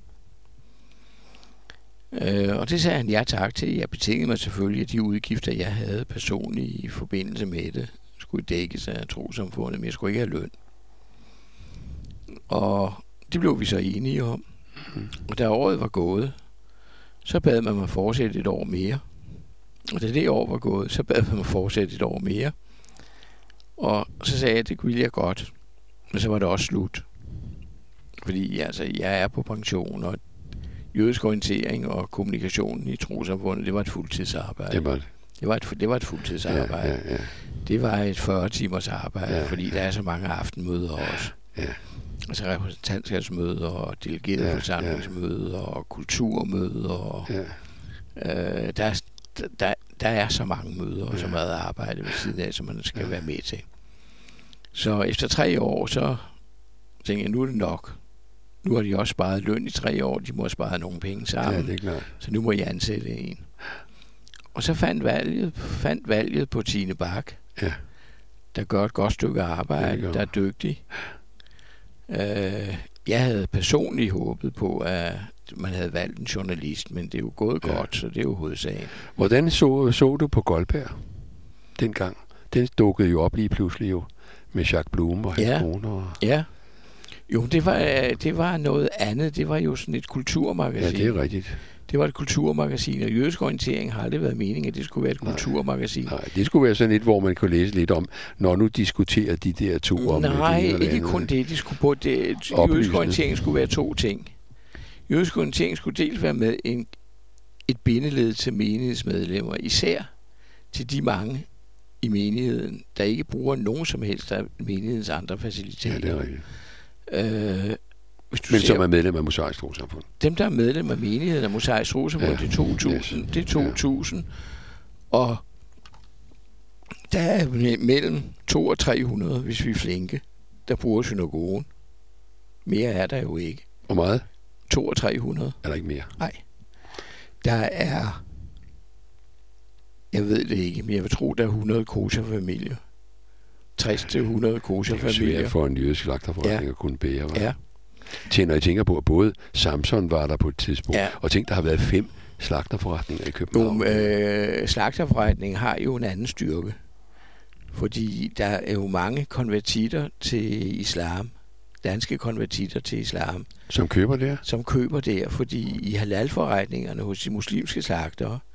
Og det sagde han ja tak til. Jeg betingede mig selvfølgelig, at de udgifter, jeg havde personligt i forbindelse med det, skulle dækkes af trossamfundet, men jeg skulle ikke have løn. Og det blev vi så enige om. Og da året var gået, så bad man mig fortsætte et år mere. Og da det år var gået, så bad man mig fortsætte et år mere. Og så sagde jeg, at det ville jeg godt. Men så var det også slut. Fordi altså, jeg er på pension, og Jødisk Orientering og kommunikationen i trossamfundet, det var et fuldtidsarbejde. Det var det. Det var et fuldtidsarbejde. Ja. Det var et 40 timers arbejde, Ja, fordi der er så mange aftenmøder også. Ja. Altså repræsentantskabsmøder og delegerede forsamlingsmøder og kulturmøder. Og, der er så mange møder og så meget arbejde ved siden af, som man skal være med til. Så efter 3 år, så tænkte jeg, nu er det nok. Nu har de også sparet løn i 3 år. De må have sparet nogle penge sammen. Ja, det er klart. Så nu må jeg ansætte en. Og så fandt valget på Tine Bak, der gør et godt stykke arbejde, der er dygtig. Jeg havde personligt håbet på, at man havde valgt en journalist, men det er jo gået godt, så det er jo hovedsagen. Hvordan så du på Goldberg dengang? Den dukkede jo op lige pludselig jo, med Jacques Blum og hans kone. Og... Ja. Jo, det var noget andet. Det var jo sådan et kulturmagasin. Ja, det er rigtigt. Det var et kulturmagasin, og Jødisk Orientering har aldrig været meningen, at det skulle være et kulturmagasin. Nej, det skulle være sådan et, hvor man kunne læse lidt om, når nu diskuterer de der to om nej, det ikke kun det. De skulle på det. Jødisk Orientering skulle være 2 ting. Jødisk Orientering skulle dels være med et bindeled til menighedsmedlemmer, især til de mange i menigheden, der ikke bruger nogen som helst af menighedens andre faciliteter. Ja, det er rigtigt. Men som er medlem af Mosaisk Trossamfund. Dem, der er medlem af menigheden af Mosaisk Trossamfund, det er 2000. Det er 2000. Og der er mellem 200 og 300, hvis vi er flinke, der bruger synagogen. Mere er der jo ikke. Hvor meget? 200 og 300. Er der ikke mere? Nej. Der er, jeg ved det ikke, men jeg vil tro, der er 100 kosher-familier. 60 til 100 kosher-familier. Det er svært for en jødisk slagterforretning at kunne bære. Ja. Når jeg tænker på, at både Samson var der på et tidspunkt, og tænk, der har været 5 slagterforretninger i København. Slagterforretningen har jo en anden styrke, fordi der er jo mange konvertitter til islam, danske konvertitter til islam. Som køber der? Som køber der, fordi i halalforretningerne hos de muslimske slagtere,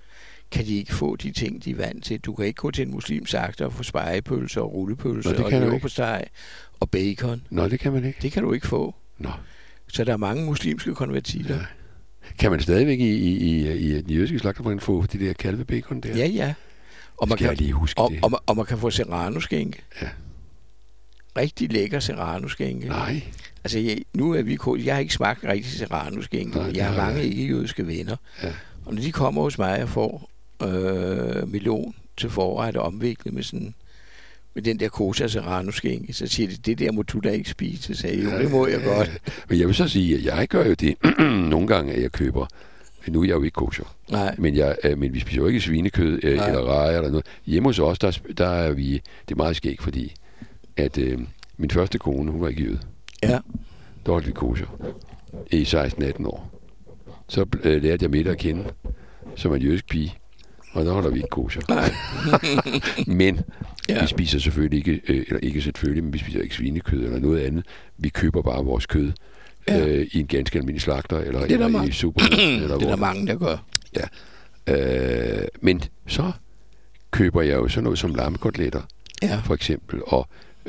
kan de ikke få de ting, de er vant til. Du kan ikke gå til en muslims slagter og få spegepølser og rullepølser og leverpostej og bacon. Nå, det kan man ikke. Det kan du ikke få. Nå. Så der er mange muslimske konvertitter. Ja. Kan man stadigvæk i den jødiske slagterforening få de der kalvebacon der? Ja. Og man skal kan, jeg lige huske det. Og man kan få serrano-skænke. Ja. Rigtig lækker serrano-skænke. Nej. Altså, jeg har ikke smagt rigtig serrano-skænke. Jeg har mange ikke-jødiske venner. Ja. Og når de kommer hos mig og får melon til forret omviklet med den der kosher serrano-skænke, så siger de, det der må du da ikke spise. Så sagde jeg, det må jeg godt. Men jeg vil så sige, at jeg gør jo det nogle gange, at jeg køber. Nu er jeg jo ikke kosher. Nej. Men vi spiser jo ikke svinekød eller rejer eller noget. Hjemme hos os, der er vi, det er meget skægt, fordi at min første kone, hun var ikke jøde. Ja. Der var lidt kosher i 16-18 år. Så lærte jeg Mette at kende som en jødisk pige, og der holder vi ikke kosher. Men vi spiser selvfølgelig ikke, eller ikke selvfølgelig, men vi spiser ikke svinekød eller noget andet. Vi køber bare vores kød i en ganske almindelig slagter, eller i supermarkedet. Det er der mange, der gør. Ja. Men så køber jeg jo sådan noget som lammekoteletter, for eksempel, og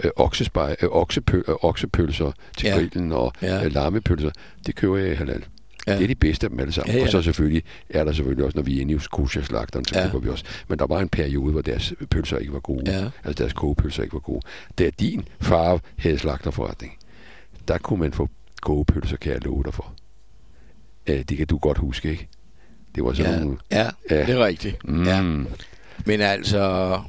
oksepølser til grillen og lammepølser. Det køber jeg i halal. Ja. Det er de bedste af dem alle sammen. Ja. Og så selvfølgelig er der selvfølgelig også, når vi er inde i kosher-slagteren, så køber vi også. Men der var en periode, hvor deres pølser ikke var gode. Ja. Altså deres kogepølser ikke var gode. Da din far havde slagterforretning, der kunne man få kogepølser, kan jeg love dig for. Det kan du godt huske, ikke? Det var sådan nogle... Ja, det er rigtigt. Ja. Men altså...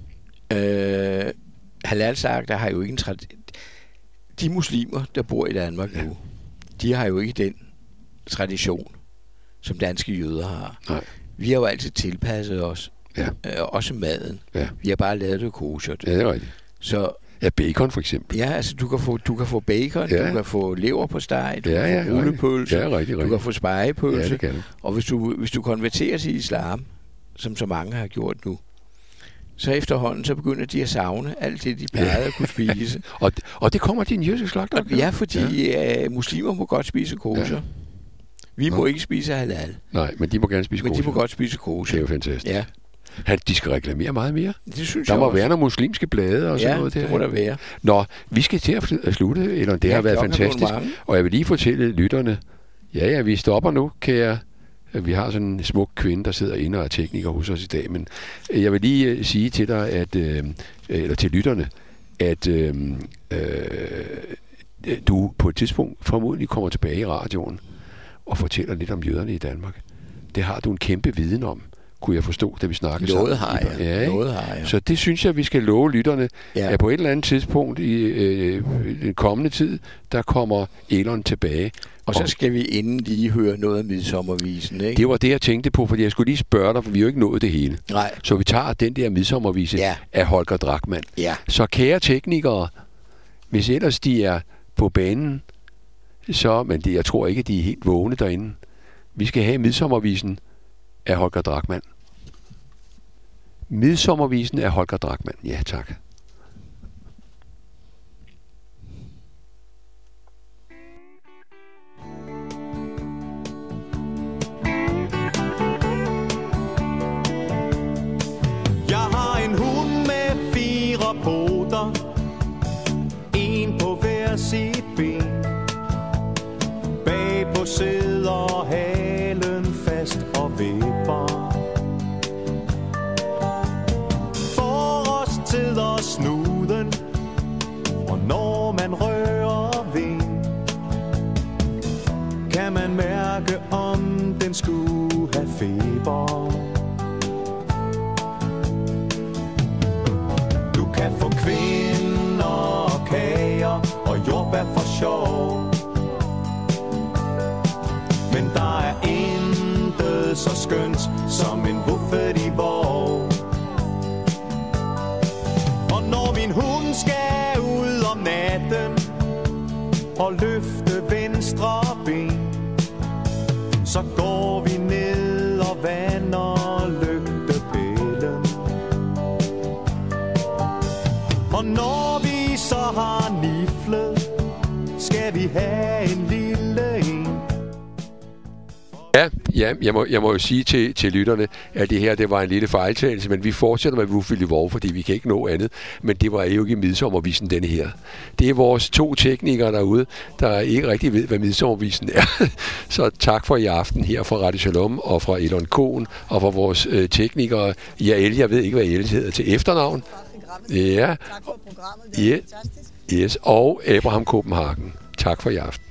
halalslagter har jo ikke en de muslimer, der bor i Danmark nu, de har jo ikke den tradition, som danske jøder har. Nej. Vi har jo altid tilpasset os, også maden. Ja. Vi har bare lavet det koshert. Ja, det er rigtigt. Så bacon for eksempel. Ja, altså du kan få bacon, du kan få leverpostej, du kan få rullepølse, du kan få spegepølse. Ja, det kan du. Og hvis du konverterer til islam, som så mange har gjort nu, så efterhånden så begynder de at savne alt det, de plejede at kunne spise. og det kommer til en jødisk slagter? Ja, fordi muslimer må godt spise kosher. Ja. Vi må ikke spise halal. Nej, men de må gerne spise kosher. Men de må godt spise kosher. Det er jo fantastisk. Ja. De skal reklamere meget mere. Det synes der jeg må også. være nogle muslimske blade og sådan noget der. Ja, det må der være. Nå, vi skal til at slutte, eller det har været fantastisk. Og jeg vil lige fortælle lytterne, vi stopper nu, kære. Vi har sådan en smuk kvinde, der sidder inde og er tekniker hos os i dag, men jeg vil lige sige til dig, eller til lytterne, at du på et tidspunkt formodentlig kommer tilbage i radioen og fortæller lidt om jøderne i Danmark. Det har du en kæmpe viden om, kunne jeg forstå, da vi snakkede sammen. Noget har jeg. Så det synes jeg, vi skal love lytterne, at på et eller andet tidspunkt i den kommende tid, der kommer Elon tilbage. Og så skal vi inden lige høre noget af Midsommervisen, ikke? Det var det, jeg tænkte på, fordi jeg skulle lige spørge dig, for vi har jo ikke nået det hele. Nej. Så vi tager den der Midsommervise af Holger Drachmann. Ja. Så kære teknikere, hvis ellers de er på banen, men jeg tror ikke, at de er helt vågne derinde. Vi skal have Midsommervisen af Holger Drachmann. Midsommervisen af Holger Drachmann. Ja, tak. Jeg har en hund med 4 poter, en på hver sit ben. Bagpå sidder halen fast og vipper. Forrest sidder snuden, og når man rører ved, kan man mærke, om den skulle have feber. Du kan få kvinder og kager og jordbær for sjov, men der er intet så skønt som en buffet i vår. Og når min hund skal ud om natten og løfte venstre ben, så går vi ned og vander lygtepælen. Og når vi så har niflet, skal vi have en lille en. Ja, jeg må jo sige til lytterne, at det her det var en lille fejltagelse, men vi fortsætter med Rufy Lvov, fordi vi kan ikke nå andet. Men det var jo ikke Midsommervisen, denne her. Det er vores 2 teknikere derude, der ikke rigtig ved, hvad Midsommervisen er. Så tak for i aften her fra Radio Shalom og fra Elon Kohn og fra vores teknikere. Jeg ved ikke, hvad Jael hedder til efternavn. Ja. Tak for programmet, det er fantastisk. Yes, og Abraham Kopenhagen. Tak for i aften.